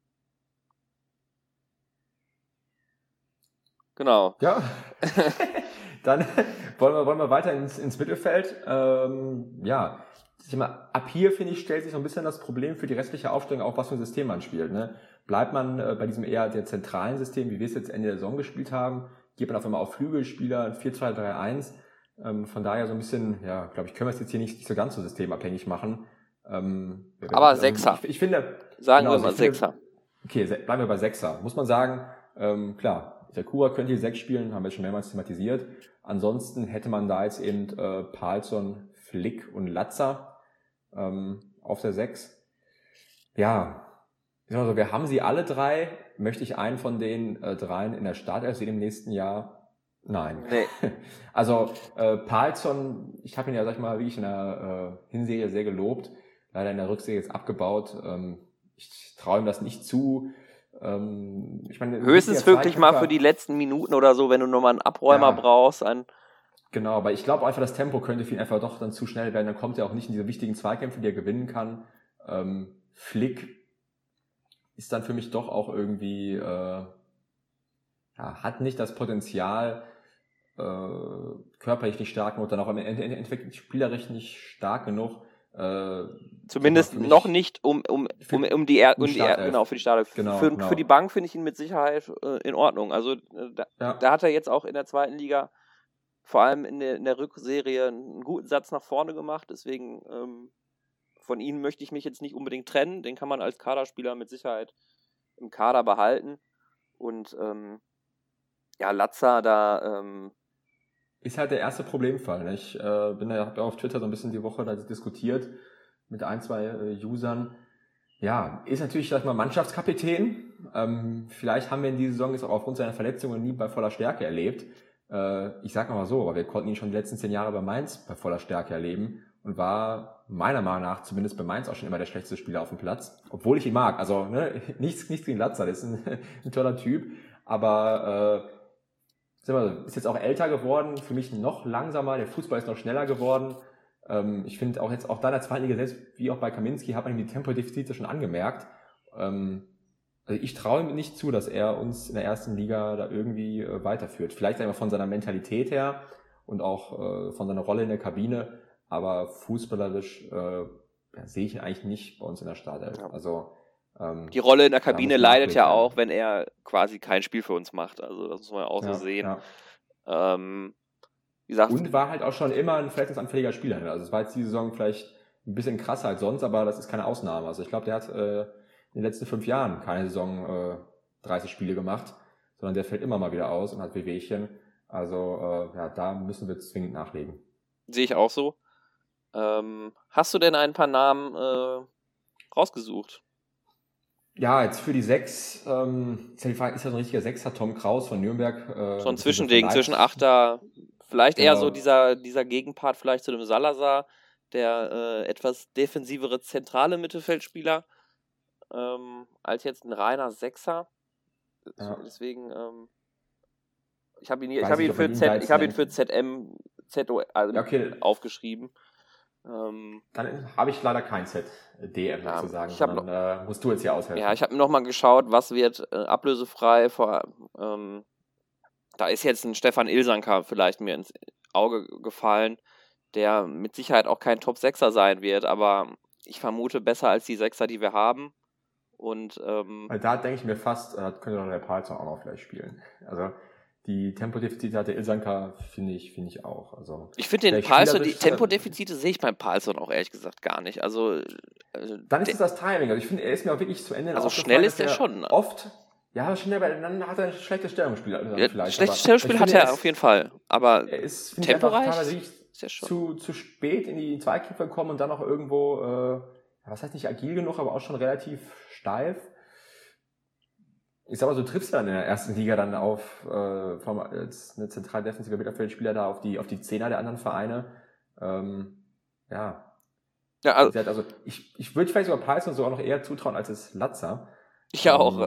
Speaker 2: Genau.
Speaker 1: Ja. Dann wollen wir weiter ins Mittelfeld. Ab hier, finde ich, stellt sich so ein bisschen das Problem für die restliche Aufstellung auch, was für ein System man spielt. Ne? Bleibt man bei diesem eher der zentralen System, wie wir es jetzt Ende der Saison gespielt haben, geht man auf einmal auf Flügelspieler 4-2-3-1. Von daher so ein bisschen, glaube ich, können wir es jetzt hier nicht so ganz so systemabhängig machen.
Speaker 2: Aber Sechser.
Speaker 1: Ich finde...
Speaker 2: Sagen wir mal Sechser.
Speaker 1: Okay, bleiben wir bei Sechser. Muss man sagen, klar, Itakura könnte hier 6 spielen, haben wir schon mehrmals thematisiert. Ansonsten hätte man da jetzt eben Palsson, Flick und Latza auf der 6. Ja, also wir haben sie alle 3. Möchte ich einen von den 3 in der Startelf sehen im nächsten Jahr? Nein.
Speaker 2: Nee.
Speaker 1: Also Palsson, ich habe ihn ja, sag ich mal, wirklich in der Hinserie sehr gelobt. Leider in der Rückserie jetzt abgebaut. Ich traue ihm das nicht zu.
Speaker 2: Ich meine, höchstens wirklich mal für die letzten Minuten oder so, wenn du nochmal einen Abräumer brauchst.
Speaker 1: Genau, aber ich glaube einfach, das Tempo könnte für ihn einfach doch dann zu schnell werden. Dann kommt er auch nicht in diese wichtigen Zweikämpfe, die er gewinnen kann. Flick ist dann für mich doch auch irgendwie, hat nicht das Potenzial, körperlich nicht stark genug, dann auch im Endeffekt spielerisch nicht stark genug.
Speaker 2: Zumindest noch nicht um die
Speaker 1: Startelf.
Speaker 2: genau, für die Startelf.
Speaker 1: Genau,
Speaker 2: für die Bank finde ich ihn mit Sicherheit in Ordnung. Also da hat er jetzt auch in der zweiten Liga, vor allem in der Rückserie, einen guten Satz nach vorne gemacht. Deswegen von ihm möchte ich mich jetzt nicht unbedingt trennen. Den kann man als Kaderspieler mit Sicherheit im Kader behalten. Und Latza da
Speaker 1: ist halt der erste Problemfall. Ne? Ich habe auf Twitter so ein bisschen die Woche da diskutiert mit ein, zwei Usern. Ja, ist natürlich, sag ich mal, Mannschaftskapitän. Vielleicht haben wir in dieser Saison jetzt auch aufgrund seiner Verletzungen nie bei voller Stärke erlebt. Ich sag mal so, aber wir konnten ihn schon die letzten 10 Jahre bei Mainz bei voller Stärke erleben und war meiner Meinung nach zumindest bei Mainz auch schon immer der schlechteste Spieler auf dem Platz. Obwohl ich ihn mag. Also nichts gegen Latza, das ist ein toller Typ. Aber ist jetzt auch älter geworden, für mich noch langsamer, der Fußball ist noch schneller geworden. Ich finde auch jetzt, auch da in der zweiten Liga, selbst wie auch bei Kaminski, hat man ihm die Tempodefizite schon angemerkt. Also ich traue ihm nicht zu, dass er uns in der ersten Liga da irgendwie weiterführt. Vielleicht einmal von seiner Mentalität her und auch von seiner Rolle in der Kabine, aber fußballerisch sehe ich ihn eigentlich nicht bei uns in der Startelf.
Speaker 2: Ja.
Speaker 1: Also
Speaker 2: die Rolle in der Kabine leidet ja auch, wenn er quasi kein Spiel für uns macht. Also das muss man ja auch so sehen. Ja. Wie gesagt,
Speaker 1: und war halt auch schon immer ein verletzungsanfälliger Spieler. Also es war jetzt die Saison vielleicht ein bisschen krasser als sonst, aber das ist keine Ausnahme. Also ich glaube, der hat in den letzten 5 Jahren keine Saison 30 Spiele gemacht, sondern der fällt immer mal wieder aus und hat Wehwehchen. Also da müssen wir zwingend nachlegen.
Speaker 2: Sehe ich auch so. Hast du denn ein paar Namen rausgesucht?
Speaker 1: Ja, jetzt für die 6, ist ja die Frage, ist ja so ein richtiger Sechser, Tom Kraus von Nürnberg.
Speaker 2: So ein Zwischending, zwischen Achter, vielleicht eher so dieser Gegenpart vielleicht zu dem Salazar, der etwas defensivere zentrale Mittelfeldspieler, als jetzt ein reiner Sechser. Ja. Deswegen, ich habe ihn für ZM, aufgeschrieben.
Speaker 1: Dann habe ich leider kein ZDM sozusagen, dann musst du jetzt hier aushelfen.
Speaker 2: Ja, ich habe nochmal geschaut, was wird ablösefrei. Da ist jetzt ein Stefan Ilsanker vielleicht mir ins Auge gefallen, der mit Sicherheit auch kein Top-Sechser sein wird, aber ich vermute besser als die Sechser, die wir haben. Und
Speaker 1: da denke ich mir fast, könnte doch der Palzer auch noch vielleicht spielen. Also die Tempodefizite hat der Ilsanker, finde ich auch. Also
Speaker 2: ich finde den Palzer, die Tempodefizite sehe ich beim Palzer auch ehrlich gesagt gar nicht. Also
Speaker 1: dann ist es das Timing. Also ich finde, er ist mir auch wirklich zu Ende.
Speaker 2: Also schnell ist er schon.
Speaker 1: Oft, ja, schnell, weil dann hat er ein schlechtes Stellungsspiel.
Speaker 2: Ja, vielleicht. Schlechtes Stellungsspiel hat er auf jeden Fall. Aber
Speaker 1: er ist
Speaker 2: temporeich
Speaker 1: ist ja schon zu spät in die Zweikämpfe gekommen und dann noch irgendwo, was heißt nicht agil genug, aber auch schon relativ steif. Ich sag mal, so triffst du dann in der ersten Liga dann auf als eine zentral defensive Mittelfeldspieler da auf die Zehner der anderen Vereine. Also ich würde vielleicht sogar Palsson so auch noch eher zutrauen als es Latza.
Speaker 2: Ich auch.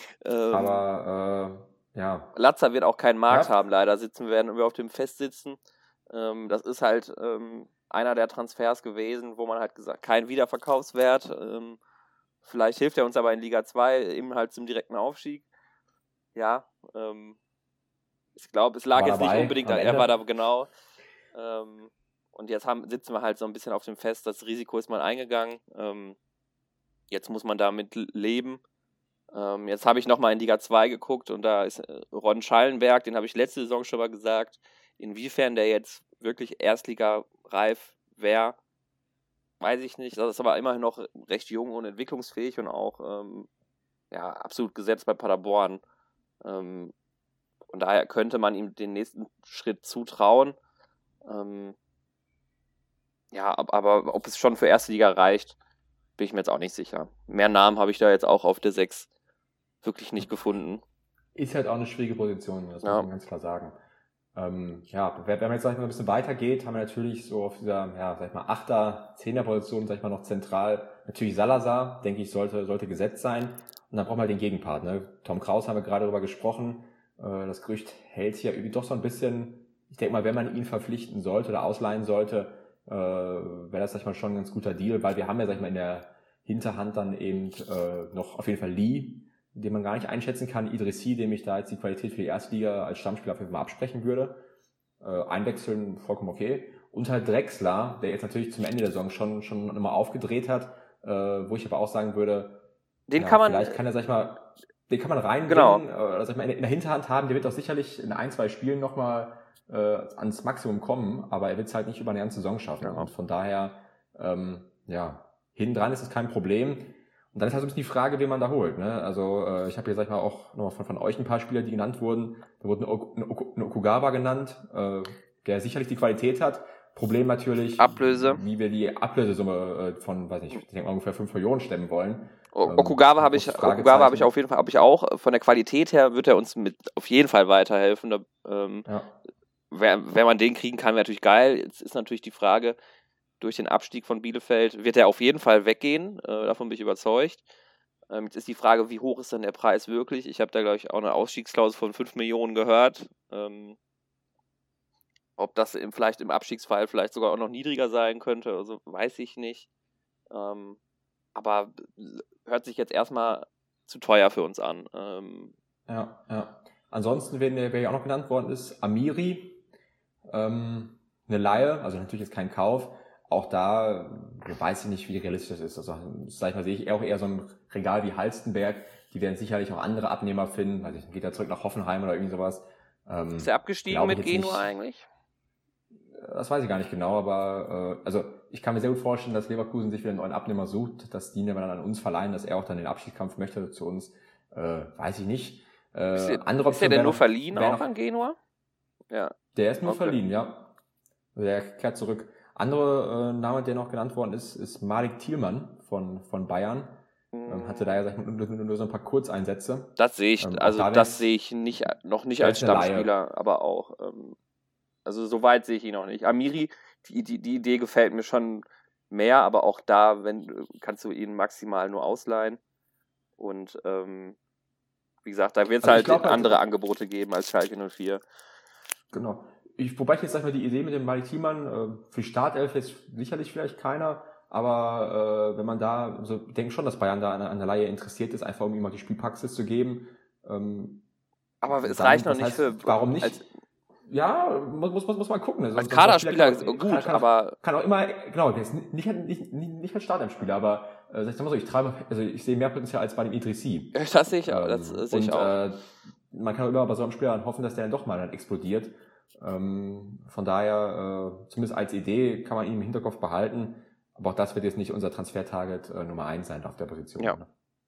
Speaker 1: Aber
Speaker 2: Latza wird auch keinen Markt haben, leider. Werden wir auf dem Fest sitzen. Das ist halt einer der Transfers gewesen, wo man halt gesagt, kein Wiederverkaufswert. Vielleicht hilft er uns aber in Liga 2 eben halt zum direkten Aufstieg. Ja, ich glaube, es lag jetzt nicht unbedingt an, er war da genau. Und jetzt sitzen wir halt so ein bisschen auf dem Fest, das Risiko ist mal eingegangen. Jetzt muss man damit leben. Jetzt habe ich nochmal in Liga 2 geguckt und da ist Ron Schallenberg, den habe ich letzte Saison schon mal gesagt, inwiefern der jetzt wirklich Erstliga-reif wäre, weiß ich nicht. Das ist aber immerhin noch recht jung und entwicklungsfähig und auch absolut gesetzt bei Paderborn. Und daher könnte man ihm den nächsten Schritt zutrauen. Aber ob es schon für erste Liga reicht, bin ich mir jetzt auch nicht sicher. Mehr Namen habe ich da jetzt auch auf der 6 wirklich nicht gefunden.
Speaker 1: Ist halt auch eine schwierige Position, das muss man ganz klar sagen. Wenn man jetzt ein bisschen weitergeht, haben wir natürlich so auf dieser, 8er, 10er Position, noch zentral, natürlich Salazar, denke ich, sollte gesetzt sein. Und dann brauchen wir halt den Gegenpart, ne? Tom Kraus haben wir gerade darüber gesprochen. Das Gerücht hält sich ja irgendwie doch so ein bisschen ich denke mal, wenn man ihn verpflichten sollte oder ausleihen sollte, wäre das, sag ich mal, schon ein ganz guter Deal, weil wir haben ja, sag ich mal, in der Hinterhand dann eben noch auf jeden Fall Lee, den man gar nicht einschätzen kann, Idrissi, dem ich da jetzt die Qualität für die Erstliga als Stammspieler auf jeden Fall mal absprechen würde. Einwechseln vollkommen okay. Und halt Drexler, der jetzt natürlich zum Ende der Saison schon immer aufgedreht hat, wo ich aber auch sagen würde,
Speaker 2: Den kann man,
Speaker 1: vielleicht kann er, sag ich mal, den kann man reinbringen,
Speaker 2: genau.
Speaker 1: sag ich mal, in der Hinterhand haben, der wird auch sicherlich in 1-2 Spielen nochmal ans Maximum kommen, aber er wird es halt nicht über eine ganze Saison schaffen.
Speaker 2: Ja.
Speaker 1: Und von daher, hinten dran ist es kein Problem. Und dann ist halt so ein bisschen die Frage, wen man da holt. Ne? Also ich habe hier, sag ich mal, auch nochmal von euch ein paar Spieler, die genannt wurden. Da wurde ein Okugawa genannt, der sicherlich die Qualität hat. Problem natürlich,
Speaker 2: Ablöse.
Speaker 1: wie wir die Ablösesumme von, weiß nicht, ich denke mal ungefähr 5 Millionen stemmen wollen.
Speaker 2: Okugawa habe ich auf jeden Fall, auch. Von der Qualität her wird er uns auf jeden Fall weiterhelfen. Wenn man den kriegen kann, wäre natürlich geil. Jetzt ist natürlich die Frage, durch den Abstieg von Bielefeld wird er auf jeden Fall weggehen. Davon bin ich überzeugt. Jetzt ist die Frage, wie hoch ist denn der Preis wirklich? Ich habe da, glaube ich, auch eine Ausstiegsklausel von 5 Millionen gehört. Ob das vielleicht im Abstiegsfall vielleicht sogar auch noch niedriger sein könnte, also weiß ich nicht. Aber hört sich jetzt erstmal zu teuer für uns an.
Speaker 1: Ja. Ansonsten, wer ja auch noch genannt worden ist, Amiri, eine Leihe, also natürlich jetzt kein Kauf. Auch da weiß ich nicht, wie realistisch das ist. Also, sag ich mal, sehe ich auch eher so ein Regal wie Halstenberg. Die werden sicherlich auch andere Abnehmer finden. Also geht er zurück nach Hoffenheim oder irgendwie sowas.
Speaker 2: Ist er abgestiegen mit Genua eigentlich?
Speaker 1: Das weiß ich gar nicht genau, aber also ich kann mir sehr gut vorstellen, dass Leverkusen sich wieder einen neuen Abnehmer sucht, dass die dann an uns verleihen, dass er auch dann den Abstiegskampf möchte zu uns. Weiß ich nicht.
Speaker 2: Ist der denn nur verliehen auch an Genua? Ja.
Speaker 1: Der ist nur verliehen, ja. Der kehrt zurück. Andere Name, der noch genannt worden ist Malik Thielmann von Bayern. Hatte da ja nur so ein paar Kurzeinsätze.
Speaker 2: Das sehe ich, das sehe ich noch nicht als Stammspieler, aber auch, also so weit sehe ich ihn noch nicht. Amiri, die Idee gefällt mir schon mehr, aber auch da, kannst du ihn maximal nur ausleihen. Und wie gesagt, da wird es halt andere Angebote geben als Schalke 04.
Speaker 1: Genau. Wobei ich jetzt, sag ich mal, die Idee mit dem Malik Thielmann, für Startelf ist sicherlich vielleicht keiner, aber wenn man da, also ich denke schon, dass Bayern da an der Leihe interessiert ist, einfach um ihm mal die Spielpraxis zu geben.
Speaker 2: Aber es reicht noch nicht für...
Speaker 1: Warum nicht? Ja, muss man gucken.
Speaker 2: Als Kaderspieler gut, aber...
Speaker 1: Kann auch immer, genau, der ist nicht als Startelf-Spieler, aber sag mal so, ich sehe mehr Potenzial als bei dem Idrissi.
Speaker 2: Das sehe ich auch.
Speaker 1: Man kann auch immer bei so einem Spieler dann hoffen, dass der dann doch mal dann explodiert. Von daher, zumindest als Idee kann man ihn im Hinterkopf behalten, aber auch das wird jetzt nicht unser Transfer-Target Nummer 1 sein auf der Position.
Speaker 2: Ja.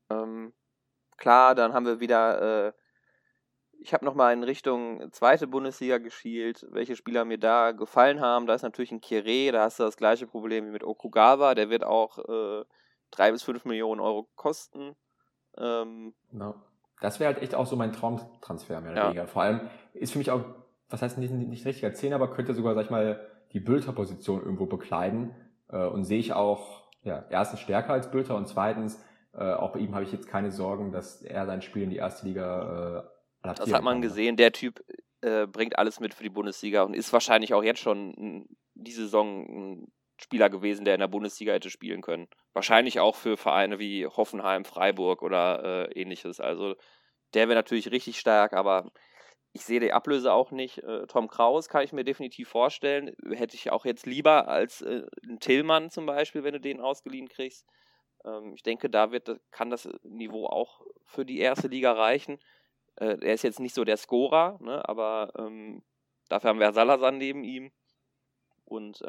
Speaker 2: Klar, dann haben wir wieder, ich habe nochmal in Richtung zweite Bundesliga geschielt, welche Spieler mir da gefallen haben. Da ist natürlich ein Kieré, da hast du das gleiche Problem wie mit Okugawa, der wird auch 3 bis 5 Millionen Euro kosten.
Speaker 1: Genau. Das wäre halt echt auch so mein Traumtransfer mehr oder weniger. Vor allem ist für mich auch, was heißt nicht richtiger 10, aber könnte sogar, sag ich mal, die Bülter-Position irgendwo bekleiden. Und sehe ich auch, erstens stärker als Bülter und zweitens, auch bei ihm habe ich jetzt keine Sorgen, dass er sein Spiel in die erste Liga adaptieren
Speaker 2: Das hat man gesehen. Der Typ bringt alles mit für die Bundesliga und ist wahrscheinlich auch jetzt schon diese Saison ein Spieler gewesen, der in der Bundesliga hätte spielen können. Wahrscheinlich auch für Vereine wie Hoffenheim, Freiburg oder ähnliches. Also der wäre natürlich richtig stark, aber ich sehe die Ablöse auch nicht. Tom Kraus kann ich mir definitiv vorstellen. Hätte ich auch jetzt lieber als einen Tillmann zum Beispiel, wenn du den ausgeliehen kriegst. Ich denke, kann das Niveau auch für die erste Liga reichen. Er ist jetzt nicht so der Scorer, ne, aber dafür haben wir Salazar neben ihm. Und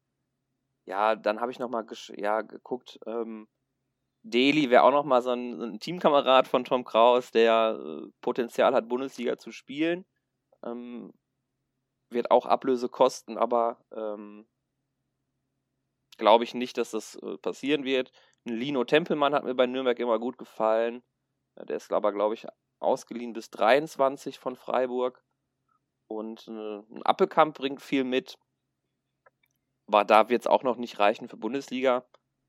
Speaker 2: dann habe ich nochmal geguckt. Deli wäre auch nochmal so ein Teamkamerad von Tom Kraus, der Potenzial hat, Bundesliga zu spielen. Wird auch Ablöse kosten, aber glaube ich nicht, dass das passieren wird. Ein Lino Tempelmann hat mir bei Nürnberg immer gut gefallen. Der ist aber, glaube ich, ausgeliehen bis 23 von Freiburg. Und ein Appelkamp bringt viel mit. Aber da wird es auch noch nicht reichen für Bundesliga.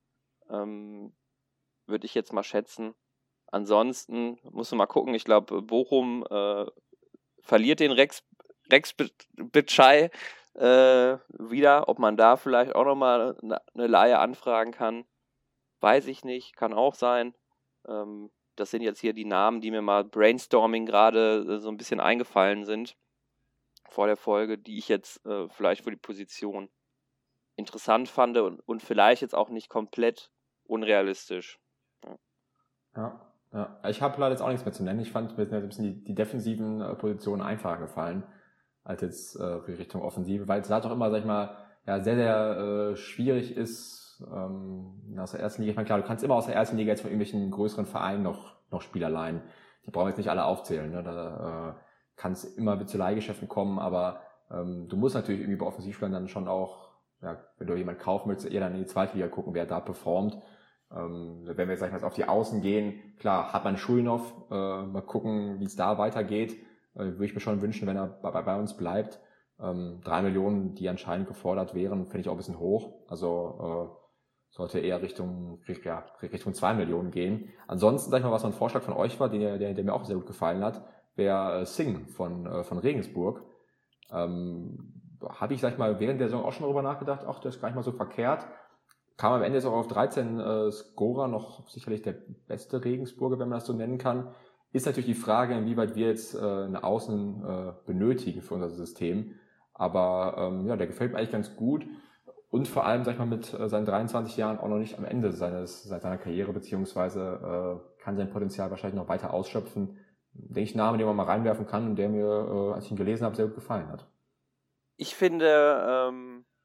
Speaker 2: Würde ich jetzt mal schätzen. Ansonsten musst du mal gucken. Ich glaube, Bochum verliert den Rex Rex Bitschei wieder, ob man da vielleicht auch nochmal eine Leihe anfragen kann, weiß ich nicht, kann auch sein. Das sind jetzt hier die Namen, die mir mal Brainstorming gerade so ein bisschen eingefallen sind vor der Folge, die ich jetzt vielleicht für die Position interessant fand und vielleicht jetzt auch nicht komplett unrealistisch.
Speaker 1: Ja. Ich habe leider jetzt auch nichts mehr zu nennen. Ich fand mir ein bisschen die defensiven Positionen einfacher gefallen als jetzt Richtung Offensive, weil es da doch immer, sag ich mal, ja, sehr, sehr schwierig ist aus der ersten Liga. Ich meine, klar, du kannst immer aus der ersten Liga jetzt von irgendwelchen größeren Vereinen noch Spieler leihen. Die brauchen jetzt nicht alle aufzählen. Ne? Da kann es immer zu Leihgeschäften kommen, aber du musst natürlich irgendwie bei Offensivspielern dann schon auch, ja, wenn du jemanden kaufen willst, eher dann in die zweite Liga gucken, wer da performt. Wenn wir jetzt, sag ich mal, auf die Außen gehen, klar, hat man Schulinov, mal gucken, wie es da weitergeht. Würde ich mir schon wünschen, wenn er bei uns bleibt. 3 Millionen, die anscheinend gefordert wären, finde ich auch ein bisschen hoch. Also sollte eher Richtung 2 Millionen gehen. Ansonsten, sag ich mal, was ein Vorschlag von euch war, der mir auch sehr gut gefallen hat, wäre Singh von Regensburg. Habe ich, sag ich mal, während der Saison auch schon darüber nachgedacht, ach, das ist gar nicht mal so verkehrt. Kam am Ende jetzt auch auf 13 Scorer, noch sicherlich der beste Regensburger, wenn man das so nennen kann. Ist natürlich die Frage, inwieweit wir jetzt eine Außen benötigen für unser System. Aber ja, der gefällt mir eigentlich ganz gut. Und vor allem, sag ich mal, mit seinen 23 Jahren auch noch nicht am Ende seiner Karriere, beziehungsweise kann sein Potenzial wahrscheinlich noch weiter ausschöpfen. Denke ich, ein Name, den man mal reinwerfen kann und der mir, als ich ihn gelesen habe, sehr gut gefallen hat.
Speaker 2: Ich finde,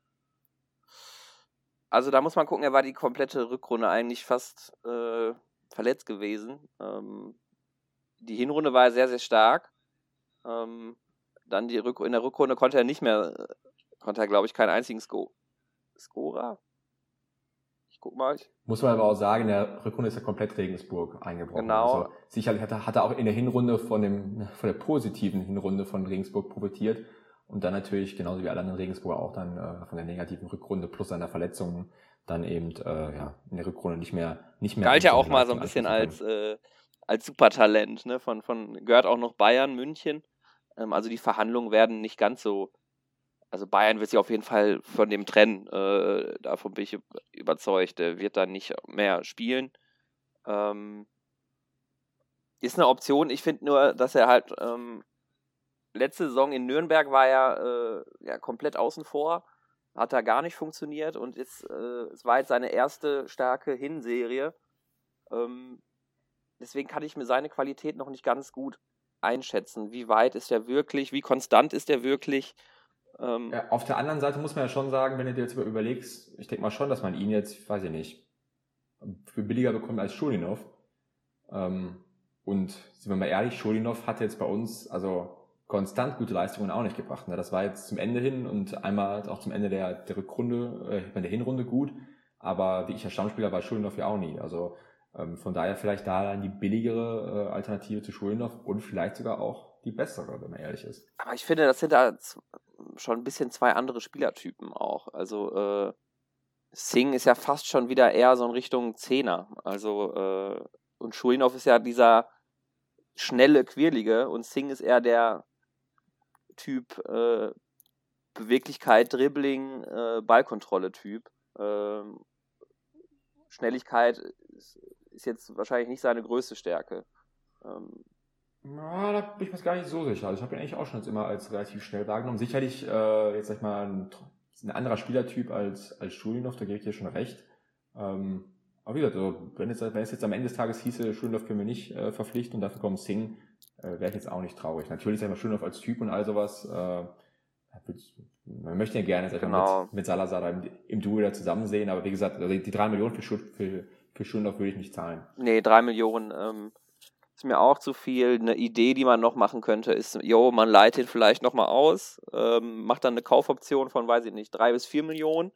Speaker 2: also da muss man gucken, er war die komplette Rückrunde eigentlich fast verletzt gewesen. Die Hinrunde war sehr, sehr stark. Dann in der Rückrunde konnte er, glaube ich, keinen einzigen Scorer. Ich guck mal.
Speaker 1: Muss man aber auch sagen, in der Rückrunde ist ja komplett Regensburg eingebrochen.
Speaker 2: Genau.
Speaker 1: Also sicherlich hat er auch in der Hinrunde von der positiven Hinrunde von Regensburg profitiert und dann natürlich, genauso wie alle anderen Regensburger auch dann von der negativen Rückrunde plus seiner Verletzungen dann eben in der Rückrunde nicht mehr. Galt
Speaker 2: ja auch mal so ein bisschen als Supertalent, ne? Gehört auch noch Bayern, München. Also die Verhandlungen werden nicht ganz so. Also Bayern wird sich auf jeden Fall von dem trennen. Davon bin ich überzeugt. Der wird dann nicht mehr spielen. Ist eine Option. Ich finde nur, dass er halt letzte Saison in Nürnberg war er komplett außen vor. Hat da gar nicht funktioniert. Und es war jetzt seine erste starke Hinserie. Deswegen kann ich mir seine Qualität noch nicht ganz gut einschätzen. Wie weit ist er wirklich? Wie konstant ist er wirklich?
Speaker 1: Ja, auf der anderen Seite muss man ja schon sagen, wenn du dir jetzt überlegst, ich denke mal schon, dass man ihn jetzt, weiß ich nicht, für billiger bekommt als Schulinov. Und sind wir mal ehrlich, Schulinov hat jetzt bei uns also konstant gute Leistungen auch nicht gebracht. Ne? Das war jetzt zum Ende hin und einmal auch zum Ende der Rückrunde, der Hinrunde gut, aber wie ich als Stammspieler war Schulinov ja auch nie. Also von daher vielleicht da dann die billigere Alternative zu Schulinov und vielleicht sogar auch die bessere, wenn man ehrlich ist.
Speaker 2: Aber ich finde, das sind da schon ein bisschen zwei andere Spielertypen auch. Also Singh ist ja fast schon wieder eher so in Richtung Zehner. Also und Schulinov ist ja dieser schnelle, quirlige und Singh ist eher der Typ Beweglichkeit, Dribbling, Ballkontrolle-Typ. Schnelligkeit ist jetzt wahrscheinlich nicht seine größte Stärke.
Speaker 1: Da bin ich mir gar nicht so sicher. Also ich habe ihn eigentlich auch schon jetzt immer als relativ schnell wahrgenommen. Sicherlich jetzt sag ich mal ein anderer Spielertyp als Schulinov, da gebe ich dir schon recht. Aber wie gesagt, also, wenn es jetzt am Ende des Tages hieße, Schulinov können wir nicht verpflichten und dafür kommt Singh, wäre ich jetzt auch nicht traurig. Natürlich sag ich mal Schulinov als Typ und all sowas. Man möchte ja gerne mit Salazar da im Duo da zusammen sehen, aber wie gesagt, also die 3 Millionen für Schulinov würde ich nicht zahlen.
Speaker 2: Nee, 3 Millionen ist mir auch zu viel. Eine Idee, die man noch machen könnte, ist, man leiht ihn vielleicht nochmal aus, macht dann eine Kaufoption von, weiß ich nicht, 3 bis 4 Millionen.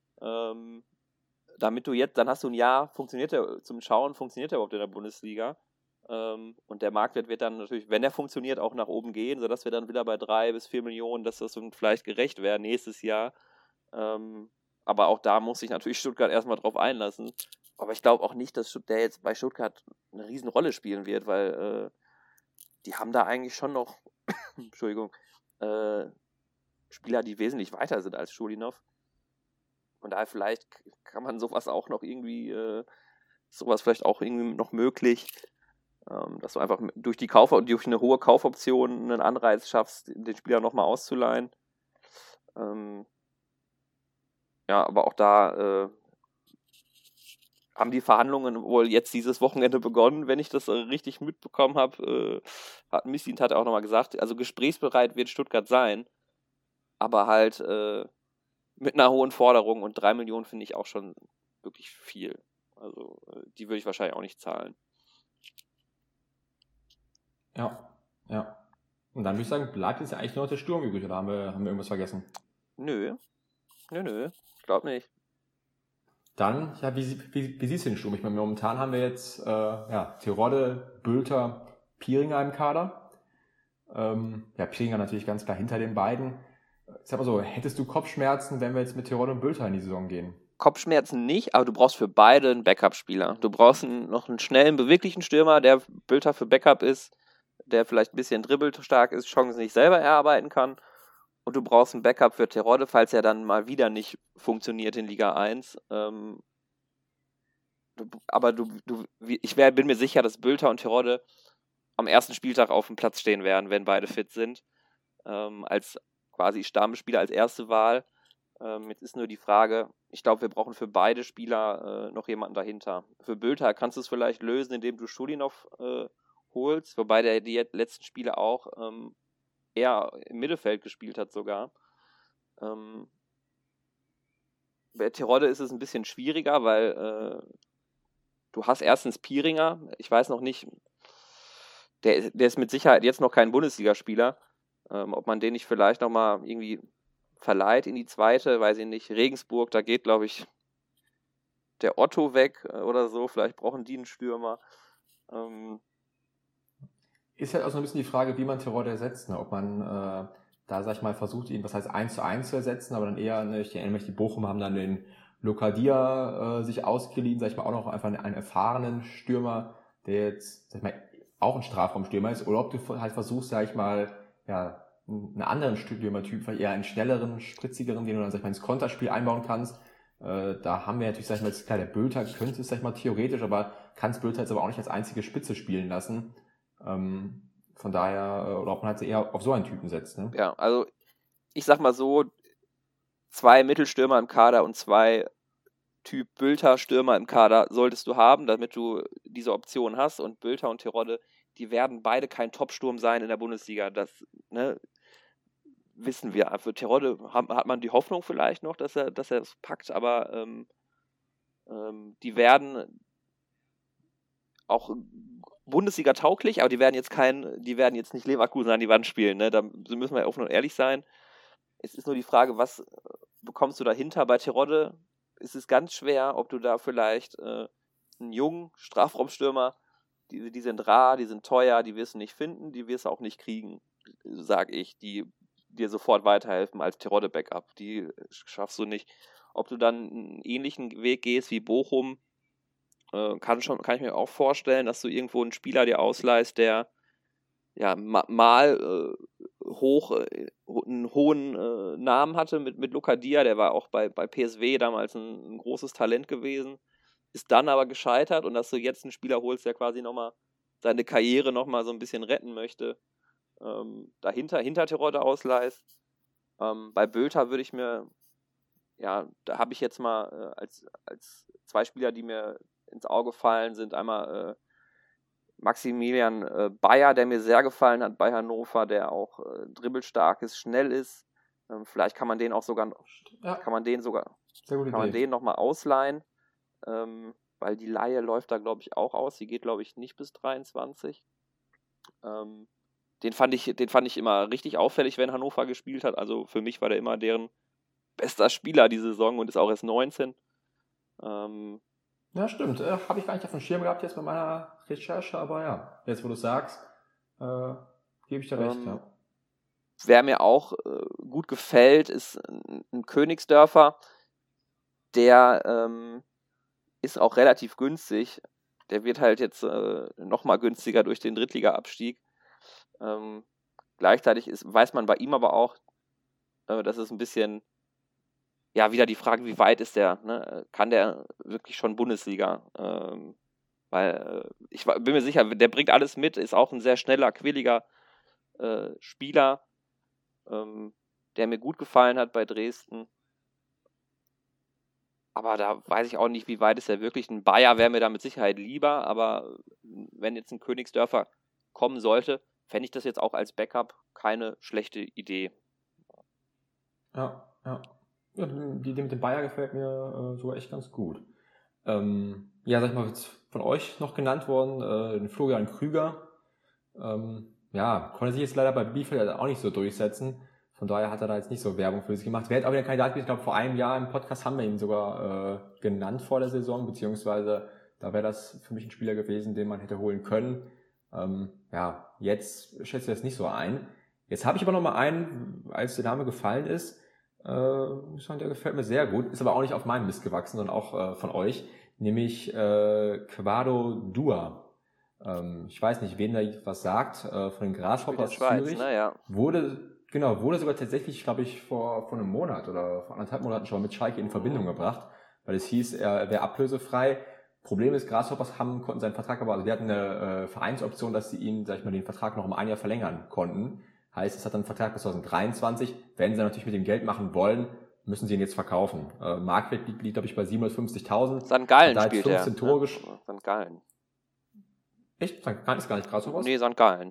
Speaker 2: Damit dann hast du ein Jahr, funktioniert der überhaupt in der Bundesliga? Und der Marktwert wird dann natürlich, wenn er funktioniert, auch nach oben gehen, sodass wir dann wieder bei 3 bis 4 Millionen, dass das vielleicht gerecht wäre nächstes Jahr. Aber auch da muss sich natürlich Stuttgart erstmal drauf einlassen. Aber ich glaube auch nicht, dass der jetzt bei Stuttgart eine Riesenrolle spielen wird, weil die haben da eigentlich schon noch Spieler, die wesentlich weiter sind als Schulinov. Und daher vielleicht kann man sowas auch noch irgendwie, sowas vielleicht auch irgendwie noch möglich, dass du einfach durch eine hohe Kaufoption einen Anreiz schaffst, den Spieler nochmal auszuleihen. Ja, aber auch da haben die Verhandlungen wohl jetzt dieses Wochenende begonnen, wenn ich das richtig mitbekommen habe. Misslint hat auch nochmal gesagt, also gesprächsbereit wird Stuttgart sein, aber halt mit einer hohen Forderung, und 3 Millionen finde ich auch schon wirklich viel. Also die würde ich wahrscheinlich auch nicht zahlen.
Speaker 1: Ja. Und dann würde ich sagen, bleibt jetzt ja eigentlich nur noch der Sturm übrig, oder haben wir irgendwas vergessen?
Speaker 2: Nö, ich glaube nicht.
Speaker 1: Dann, ja, wie siehst du den Sturm? Ich meine, momentan haben wir jetzt Terodde, Bülter, Pieringer im Kader. Pieringer natürlich ganz klar hinter den beiden. Sag mal so, hättest du Kopfschmerzen, wenn wir jetzt mit Terodde und Bülter in die Saison gehen?
Speaker 2: Kopfschmerzen nicht, aber du brauchst für beide einen Backup-Spieler. Du brauchst noch einen schnellen, beweglichen Stürmer, der Bülter für Backup ist, der vielleicht ein bisschen dribbelstark ist, Chancen nicht selber erarbeiten kann. Und du brauchst ein Backup für Terodde, falls er dann mal wieder nicht funktioniert in Liga 1. Aber bin mir sicher, dass Bülter und Terodde am ersten Spieltag auf dem Platz stehen werden, wenn beide fit sind. Als quasi Stammspieler, als erste Wahl. Jetzt ist nur die Frage, ich glaube, wir brauchen für beide Spieler noch jemanden dahinter. Für Bülter kannst du es vielleicht lösen, indem du Schulinov holst, wobei der die letzten Spiele auch eher im Mittelfeld gespielt hat sogar. Bei Terodde ist es ein bisschen schwieriger, weil du hast erstens Pieringer, ich weiß noch nicht, der ist mit Sicherheit jetzt noch kein Bundesligaspieler, ob man den nicht vielleicht nochmal irgendwie verleiht in die zweite, weiß ich nicht. Regensburg, da geht, glaube ich, der Otto weg oder so, vielleicht brauchen die einen Stürmer.
Speaker 1: Ist halt auch so ein bisschen die Frage, wie man Terodde ersetzt, ne? Ob man da, sag ich mal, versucht, ihn, was heißt 1:1 zu ersetzen, aber dann eher, ne, ich erinnere mich, die Bochum haben dann den Lokadia sich ausgeliehen, sag ich mal, auch noch einfach einen erfahrenen Stürmer, der jetzt, sag ich mal, auch ein Strafraumstürmer ist, oder ob du halt versuchst, sag ich mal, ja, einen anderen Stürmertyp, vielleicht eher einen schnelleren, spritzigeren, den du dann, sag ich mal, ins Konterspiel einbauen kannst. Da haben wir natürlich, sag ich mal, jetzt klar, der Bülter könnte es, sag ich mal, theoretisch, aber kann es Bülter jetzt aber auch nicht als einzige Spitze spielen lassen. Von daher, oder ob man halt eher auf so einen Typen setzt, ne?
Speaker 2: Ja, also ich sag mal so, 2 Mittelstürmer im Kader und 2 Typ Bülter-Stürmer im Kader solltest du haben, damit du diese Option hast. Und Bülter und Terodde, die werden beide kein Top-Sturm sein in der Bundesliga. Das wissen wir. Für Terodde hat man die Hoffnung vielleicht noch, dass er es packt, aber die werden auch Bundesliga tauglich, aber die werden jetzt nicht Leverkusen an die Wand spielen. Ne? Da müssen wir offen und ehrlich sein. Es ist nur die Frage, was bekommst du dahinter? Bei Terodde ist es ganz schwer, ob du da vielleicht einen jungen Strafraumstürmer, die sind rar, die sind teuer, die wirst du nicht finden, die wirst du auch nicht kriegen, sag ich, die dir sofort weiterhelfen als Terodde-Backup. Die schaffst du nicht. Ob du dann einen ähnlichen Weg gehst wie Bochum, kann ich mir auch vorstellen, dass du irgendwo einen Spieler dir ausleihst, der ja mal einen hohen Namen hatte mit Lokadia, der war auch bei PSW damals ein großes Talent gewesen, ist dann aber gescheitert, und dass du jetzt einen Spieler holst, der quasi nochmal seine Karriere nochmal so ein bisschen retten möchte, hinter Terodde ausleihst. Bei Bülter würde ich mir, ja, da habe ich jetzt mal als 2 Spieler, die mir ins Auge fallen, sind einmal Maximilian Bayer, der mir sehr gefallen hat bei Hannover, der auch dribbelstark ist, schnell ist. Vielleicht kann man den auch sogar nochmal ausleihen, weil die Leihe läuft da, glaube ich, auch aus. Die geht, glaube ich, nicht bis 23. Den fand ich immer richtig auffällig, wenn Hannover gespielt hat. Also für mich war der immer deren bester Spieler diese Saison und ist auch erst 19.
Speaker 1: Ja, stimmt. Habe ich gar nicht auf dem Schirm gehabt jetzt bei meiner Recherche, aber ja, jetzt wo du sagst, gebe ich dir recht, ja.
Speaker 2: Wer mir auch gut gefällt, ist ein Königsdörfer. Der ist auch relativ günstig. Der wird halt jetzt nochmal günstiger durch den Drittliga-Abstieg. Gleichzeitig weiß man bei ihm aber auch, dass es ein bisschen, ja, wieder die Frage, wie weit ist der, ne? Kann der wirklich schon Bundesliga? Weil ich bin mir sicher, der bringt alles mit, ist auch ein sehr schneller, quirliger Spieler, der mir gut gefallen hat bei Dresden. Aber da weiß ich auch nicht, wie weit ist er wirklich. Ein Bayer wäre mir da mit Sicherheit lieber, aber wenn jetzt ein Königsdörfer kommen sollte, fände ich das jetzt auch als Backup keine schlechte Idee.
Speaker 1: Ja. Die Idee mit dem Bayer gefällt mir sogar echt ganz gut. Ja, sag ich mal, jetzt von euch noch genannt worden, den Florian Krüger. Konnte sich jetzt leider bei Bielefeld auch nicht so durchsetzen. Von daher hat er da jetzt nicht so Werbung für sich gemacht. Wer hat auch wieder Kandidat, ich glaube vor einem Jahr im Podcast haben wir ihn sogar genannt vor der Saison, beziehungsweise da wäre das für mich ein Spieler gewesen, den man hätte holen können. Jetzt schätze ich das nicht so ein. Jetzt habe ich aber noch mal einen, als der Name gefallen ist, der gefällt mir sehr gut, ist aber auch nicht auf meinem Mist gewachsen, sondern auch von euch, nämlich Quado Dua. Ich weiß nicht, wen da was sagt, von den Grasshoppers Zürich.
Speaker 2: Ja.
Speaker 1: Wurde sogar tatsächlich, glaube ich, vor einem Monat oder vor 1,5 Monaten schon mit Schalke in Verbindung gebracht, weil es hieß, er wäre ablösefrei. Problem ist, Grasshoppers konnten seinen Vertrag wir hatten eine Vereinsoption, dass sie ihm, sag ich mal, den Vertrag noch um 1 Jahr verlängern konnten. Heißt, es hat dann einen Vertrag bis 2023. Wenn sie natürlich mit dem Geld machen wollen, müssen sie ihn jetzt verkaufen. Marktwert liegt, glaube ich, bei 750.000.
Speaker 2: St. Gallen
Speaker 1: spielt 15 Tore
Speaker 2: St. Gallen.
Speaker 1: Echt? St. Gallen ist gar nicht Grasshoppers?
Speaker 2: Nee, St. Gallen.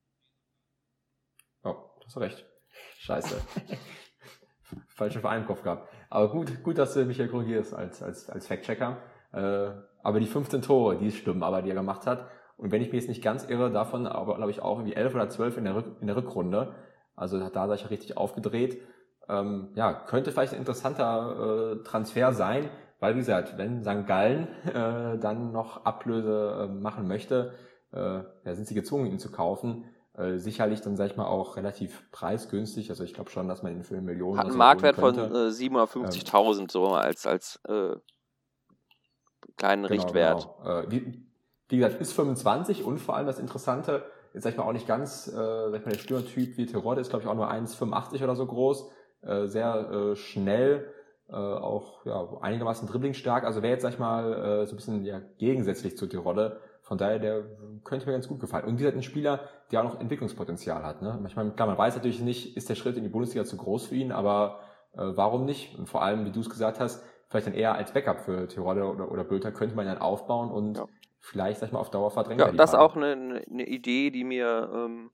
Speaker 1: Oh, du hast recht. Scheiße. Falschen Verein im Kopf gehabt. Aber gut, dass du mich hier korrigierst als Fact-Checker. Aber die 15 Tore, die stimmen aber, die er gemacht hat. Und wenn ich mich jetzt nicht ganz irre, davon aber, glaube ich, auch irgendwie 11 oder 12 in der Rückrunde. Also hat da sich richtig aufgedreht. Könnte vielleicht ein interessanter Transfer sein, weil, wie gesagt, wenn St. Gallen dann noch Ablöse machen möchte, sind sie gezwungen, ihn zu kaufen. Sicherlich dann, sag ich mal, auch relativ preisgünstig. Also ich glaube schon, dass man ihn für 1 Million
Speaker 2: hat einen Marktwert von 750.000 so als kleinen Richtwert.
Speaker 1: Genau. Wie gesagt, ist 25 und vor allem das Interessante, jetzt sag ich mal auch nicht ganz, der Stürmertyp wie Terodde ist, glaube ich, auch nur 1,85 oder so groß, sehr schnell, auch einigermaßen dribblingstark, also wäre jetzt, sag ich mal, so ein bisschen gegensätzlich zu Terodde, von daher, der könnte mir ganz gut gefallen. Und wie gesagt, ein Spieler, der auch noch Entwicklungspotenzial hat. Ne? Manchmal, klar, man weiß natürlich nicht, ist der Schritt in die Bundesliga zu groß für ihn, aber warum nicht? Und vor allem, wie du es gesagt hast, vielleicht dann eher als Backup für Terodde oder Bülter könnte man dann aufbauen und vielleicht, sag ich mal, auf Dauer verdrängt.
Speaker 2: Ja, das ist auch eine Idee, die mir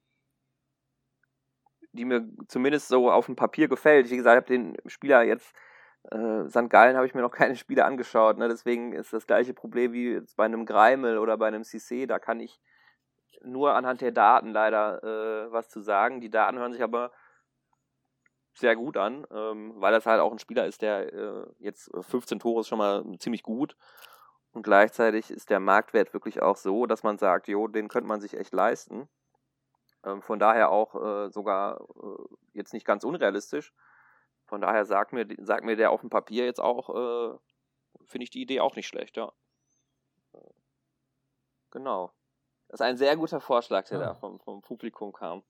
Speaker 2: zumindest so auf dem Papier gefällt. Wie gesagt, ich habe den Spieler jetzt, St. Gallen habe ich mir noch keine Spiele angeschaut, ne? Deswegen ist das gleiche Problem wie jetzt bei einem Greimel oder bei einem Cissé, da kann ich nur anhand der Daten leider was zu sagen. Die Daten hören sich aber sehr gut an, weil das halt auch ein Spieler ist, der jetzt 15 Tore ist schon mal ziemlich gut. Und gleichzeitig ist der Marktwert wirklich auch so, dass man sagt, den könnte man sich echt leisten. Von daher auch sogar jetzt nicht ganz unrealistisch. Von daher sagt mir der auf dem Papier jetzt auch, finde ich die Idee auch nicht schlecht, ja. Genau. Das ist ein sehr guter Vorschlag, der da vom Publikum kam.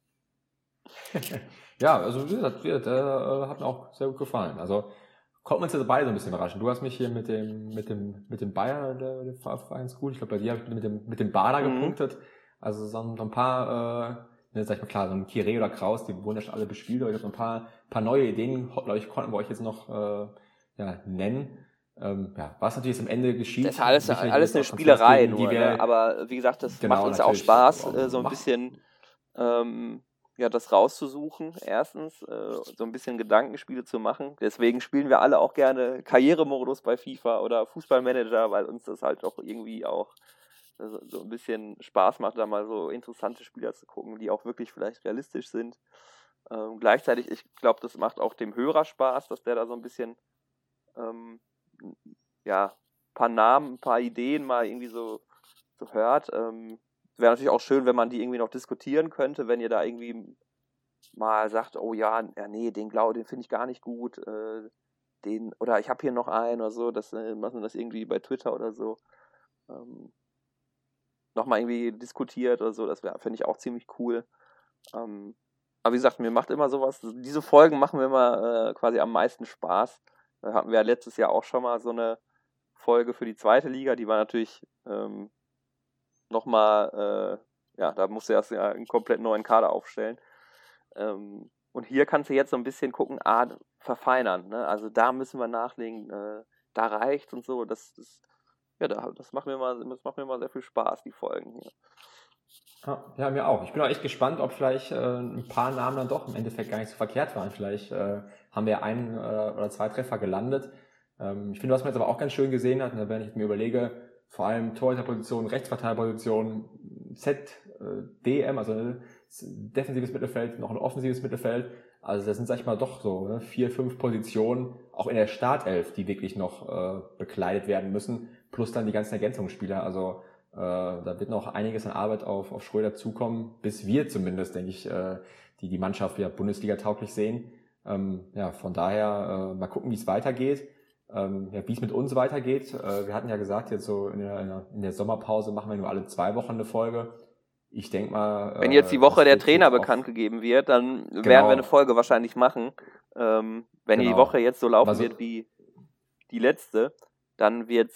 Speaker 1: Ja, also wie gesagt, hat mir auch sehr gut gefallen. Also konnten wir uns jetzt beide so ein bisschen überraschen. Du hast mich hier mit dem Bayer, der Verein ist gut. Ich glaube, bei dir habe ich mit dem Bader gepunktet. Also so ein paar, sag ich mal klar, so ein Kire oder Kraus, die wurden ja schon alle bespielt, aber ich habe so ein paar neue Ideen, glaube ich, konnten wir euch jetzt noch nennen. Was natürlich jetzt am Ende geschieht.
Speaker 2: Das ist alles eine Spielerei nur, ne? Aber wie gesagt, das macht uns ja auch Spaß, so ein bisschen das rauszusuchen, erstens, so ein bisschen Gedankenspiele zu machen. Deswegen spielen wir alle auch gerne Karrieremodus bei FIFA oder Fußballmanager, weil uns das halt auch irgendwie auch so ein bisschen Spaß macht, da mal so interessante Spieler zu gucken, die auch wirklich vielleicht realistisch sind. Gleichzeitig, ich glaube, das macht auch dem Hörer Spaß, dass der da so ein bisschen ein paar Namen, ein paar Ideen mal irgendwie so hört. Wäre natürlich auch schön, wenn man die irgendwie noch diskutieren könnte, wenn ihr da irgendwie mal sagt, oh ja, nee, den finde ich gar nicht gut, oder ich habe hier noch einen oder so, dass man das irgendwie bei Twitter oder so nochmal irgendwie diskutiert oder so, das finde ich auch ziemlich cool. Aber wie gesagt, mir macht immer sowas, diese Folgen machen mir immer quasi am meisten Spaß. Da hatten wir ja letztes Jahr auch schon mal so eine Folge für die zweite Liga, die war natürlich nochmal, da musst du erst ja einen komplett neuen Kader aufstellen. Und hier kannst du jetzt so ein bisschen gucken, verfeinern, ne? Also da müssen wir nachlegen, da reicht's und so. Das macht mir immer sehr viel Spaß, die Folgen hier.
Speaker 1: Ja, mir auch. Ich bin auch echt gespannt, ob vielleicht ein paar Namen dann doch im Endeffekt gar nicht so verkehrt waren. Vielleicht haben wir einen oder zwei Treffer gelandet. Ich finde, was man jetzt aber auch ganz schön gesehen hat, wenn ich mir überlege, vor allem Torhüterposition, Rechtsverteidigerposition, DM, also defensives Mittelfeld, noch ein offensives Mittelfeld. Also das sind, sag ich mal, doch so 4, 5 Positionen, auch in der Startelf, die wirklich noch bekleidet werden müssen, plus dann die ganzen Ergänzungsspieler. Also da wird noch einiges an Arbeit auf Schröder zukommen, bis wir zumindest, denke ich, die Mannschaft wieder Bundesliga-tauglich sehen. Von daher mal gucken, wie es weitergeht. Wie es mit uns weitergeht. Wir hatten ja gesagt, jetzt so in der Sommerpause machen wir nur alle 2 Wochen eine Folge. Ich denke mal...
Speaker 2: Wenn jetzt die Woche der Trainer bekannt gegeben wird, dann werden wir eine Folge wahrscheinlich machen. Wenn die Woche jetzt so laufen wird wie die letzte, dann wird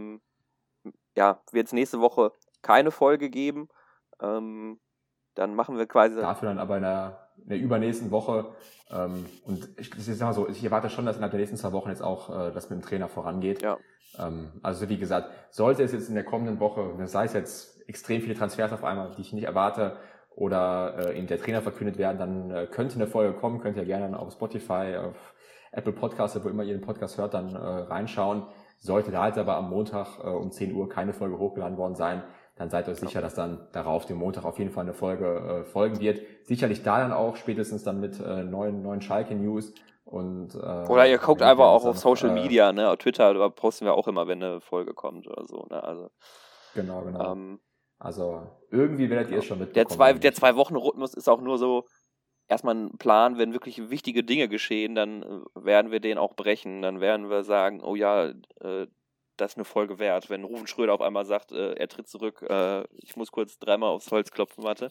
Speaker 2: es nächste Woche keine Folge geben. Dann machen wir quasi...
Speaker 1: Dafür dann aber in der übernächsten Woche. Und ich erwarte schon, dass innerhalb der nächsten 2 Wochen jetzt auch das mit dem Trainer vorangeht.
Speaker 2: Ja.
Speaker 1: Also wie gesagt, sollte es jetzt in der kommenden Woche, sei es jetzt extrem viele Transfers auf einmal, die ich nicht erwarte, oder eben der Trainer verkündet werden, dann könnte eine Folge kommen, könnt ihr gerne auf Spotify, auf Apple Podcasts, wo immer ihr den Podcast hört, dann reinschauen. Sollte da jetzt aber am Montag um 10 Uhr keine Folge hochgeladen worden sein, dann seid euch sicher, dass dann darauf dem Montag auf jeden Fall eine Folge folgen wird. Sicherlich da dann auch spätestens dann mit neuen Schalke-News.
Speaker 2: Oder ihr guckt einfach auch auf Social Media, ne? Auf Twitter, da posten wir auch immer, wenn eine Folge kommt oder so, ne? Also,
Speaker 1: genau. Also irgendwie werdet ihr es schon mitbekommen.
Speaker 2: Der 2-Wochen-Rhythmus ist auch nur so erstmal ein Plan, wenn wirklich wichtige Dinge geschehen, dann werden wir den auch brechen. Dann werden wir sagen, oh ja, das ist eine Folge wert. Wenn Rufen Schröder auf einmal sagt, er tritt zurück, ich muss kurz 3-mal aufs Holz klopfen, warte.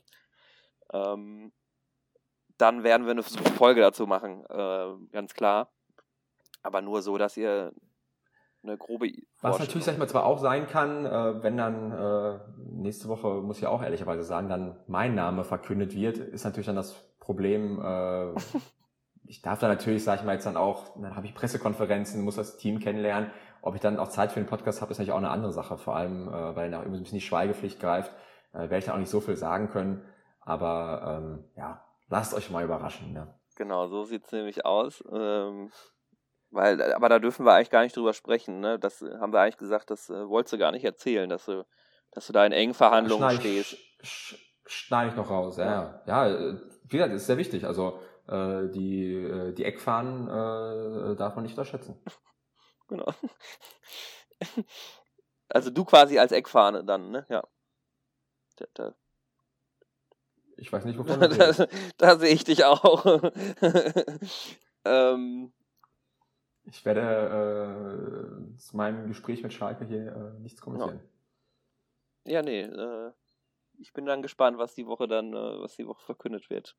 Speaker 2: Dann werden wir eine Folge dazu machen, ganz klar. Aber nur so, dass ihr eine grobe
Speaker 1: Was natürlich, sag ich mal, zwar auch sein kann, wenn dann nächste Woche, muss ich auch ehrlicherweise sagen, dann mein Name verkündet wird, ist natürlich dann das Problem, ich darf da natürlich, sag ich mal, jetzt dann habe ich Pressekonferenzen, muss das Team kennenlernen. Ob ich dann auch Zeit für den Podcast habe, ist natürlich auch eine andere Sache, vor allem, weil da irgendwie ein bisschen die Schweigepflicht greift, werde ich da auch nicht so viel sagen können. Aber lasst euch mal überraschen. Ne?
Speaker 2: Genau, so sieht's nämlich aus. Aber da dürfen wir eigentlich gar nicht drüber sprechen. Ne? Das haben wir eigentlich gesagt, das wolltest du gar nicht erzählen, dass du da in engen Verhandlungen stehst.
Speaker 1: Schneide ich noch raus, ja. Wie gesagt, ist sehr wichtig. Also die Eckfahnen darf man nicht unterschätzen.
Speaker 2: Genau. Also du quasi als Eckfahne dann, ne? Ja.
Speaker 1: Ich weiß nicht, wovon du redest.
Speaker 2: Da sehe ich dich auch.
Speaker 1: Ich werde zu meinem Gespräch mit Schalke hier nichts kommentieren.
Speaker 2: Ja, nee. Ich bin dann gespannt, was die Woche verkündet wird.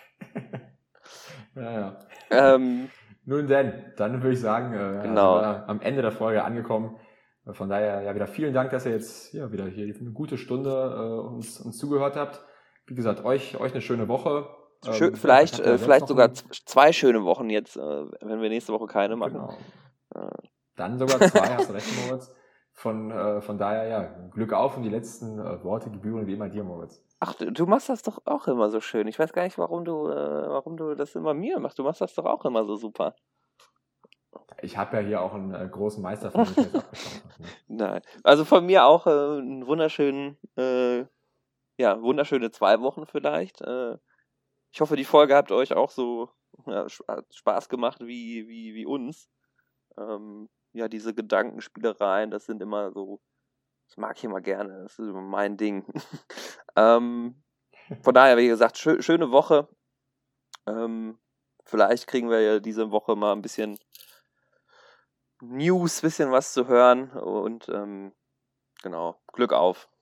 Speaker 1: Ja. Nun denn, dann würde ich sagen,
Speaker 2: genau.
Speaker 1: sind wir am Ende der Folge angekommen. Von daher wieder vielen Dank, dass ihr jetzt wieder hier eine gute Stunde uns zugehört habt. Wie gesagt, euch eine schöne Woche.
Speaker 2: Vielleicht sogar 2 schöne Wochen jetzt, wenn wir nächste Woche keine machen.
Speaker 1: Genau. Dann sogar 2, hast du recht, Moritz. Von daher, Glück auf und die letzten Worte gebühren wie immer dir, Moritz.
Speaker 2: Ach, du machst das doch auch immer so schön. Ich weiß gar nicht, warum du das immer mir machst. Du machst das doch auch immer so super.
Speaker 1: Ich habe ja hier auch einen großen Meister von mir jetzt abgeschaut. Ne?
Speaker 2: Nein. Also von mir auch einen wunderschöne 2 Wochen vielleicht. Ich hoffe, die Folge hat euch auch so Spaß gemacht wie uns. Diese Gedankenspielereien, das sind immer so, das mag ich immer gerne, das ist immer mein Ding. Von daher, wie gesagt, schöne Woche. Vielleicht kriegen wir ja diese Woche mal ein bisschen News, bisschen was zu hören und genau, Glück auf.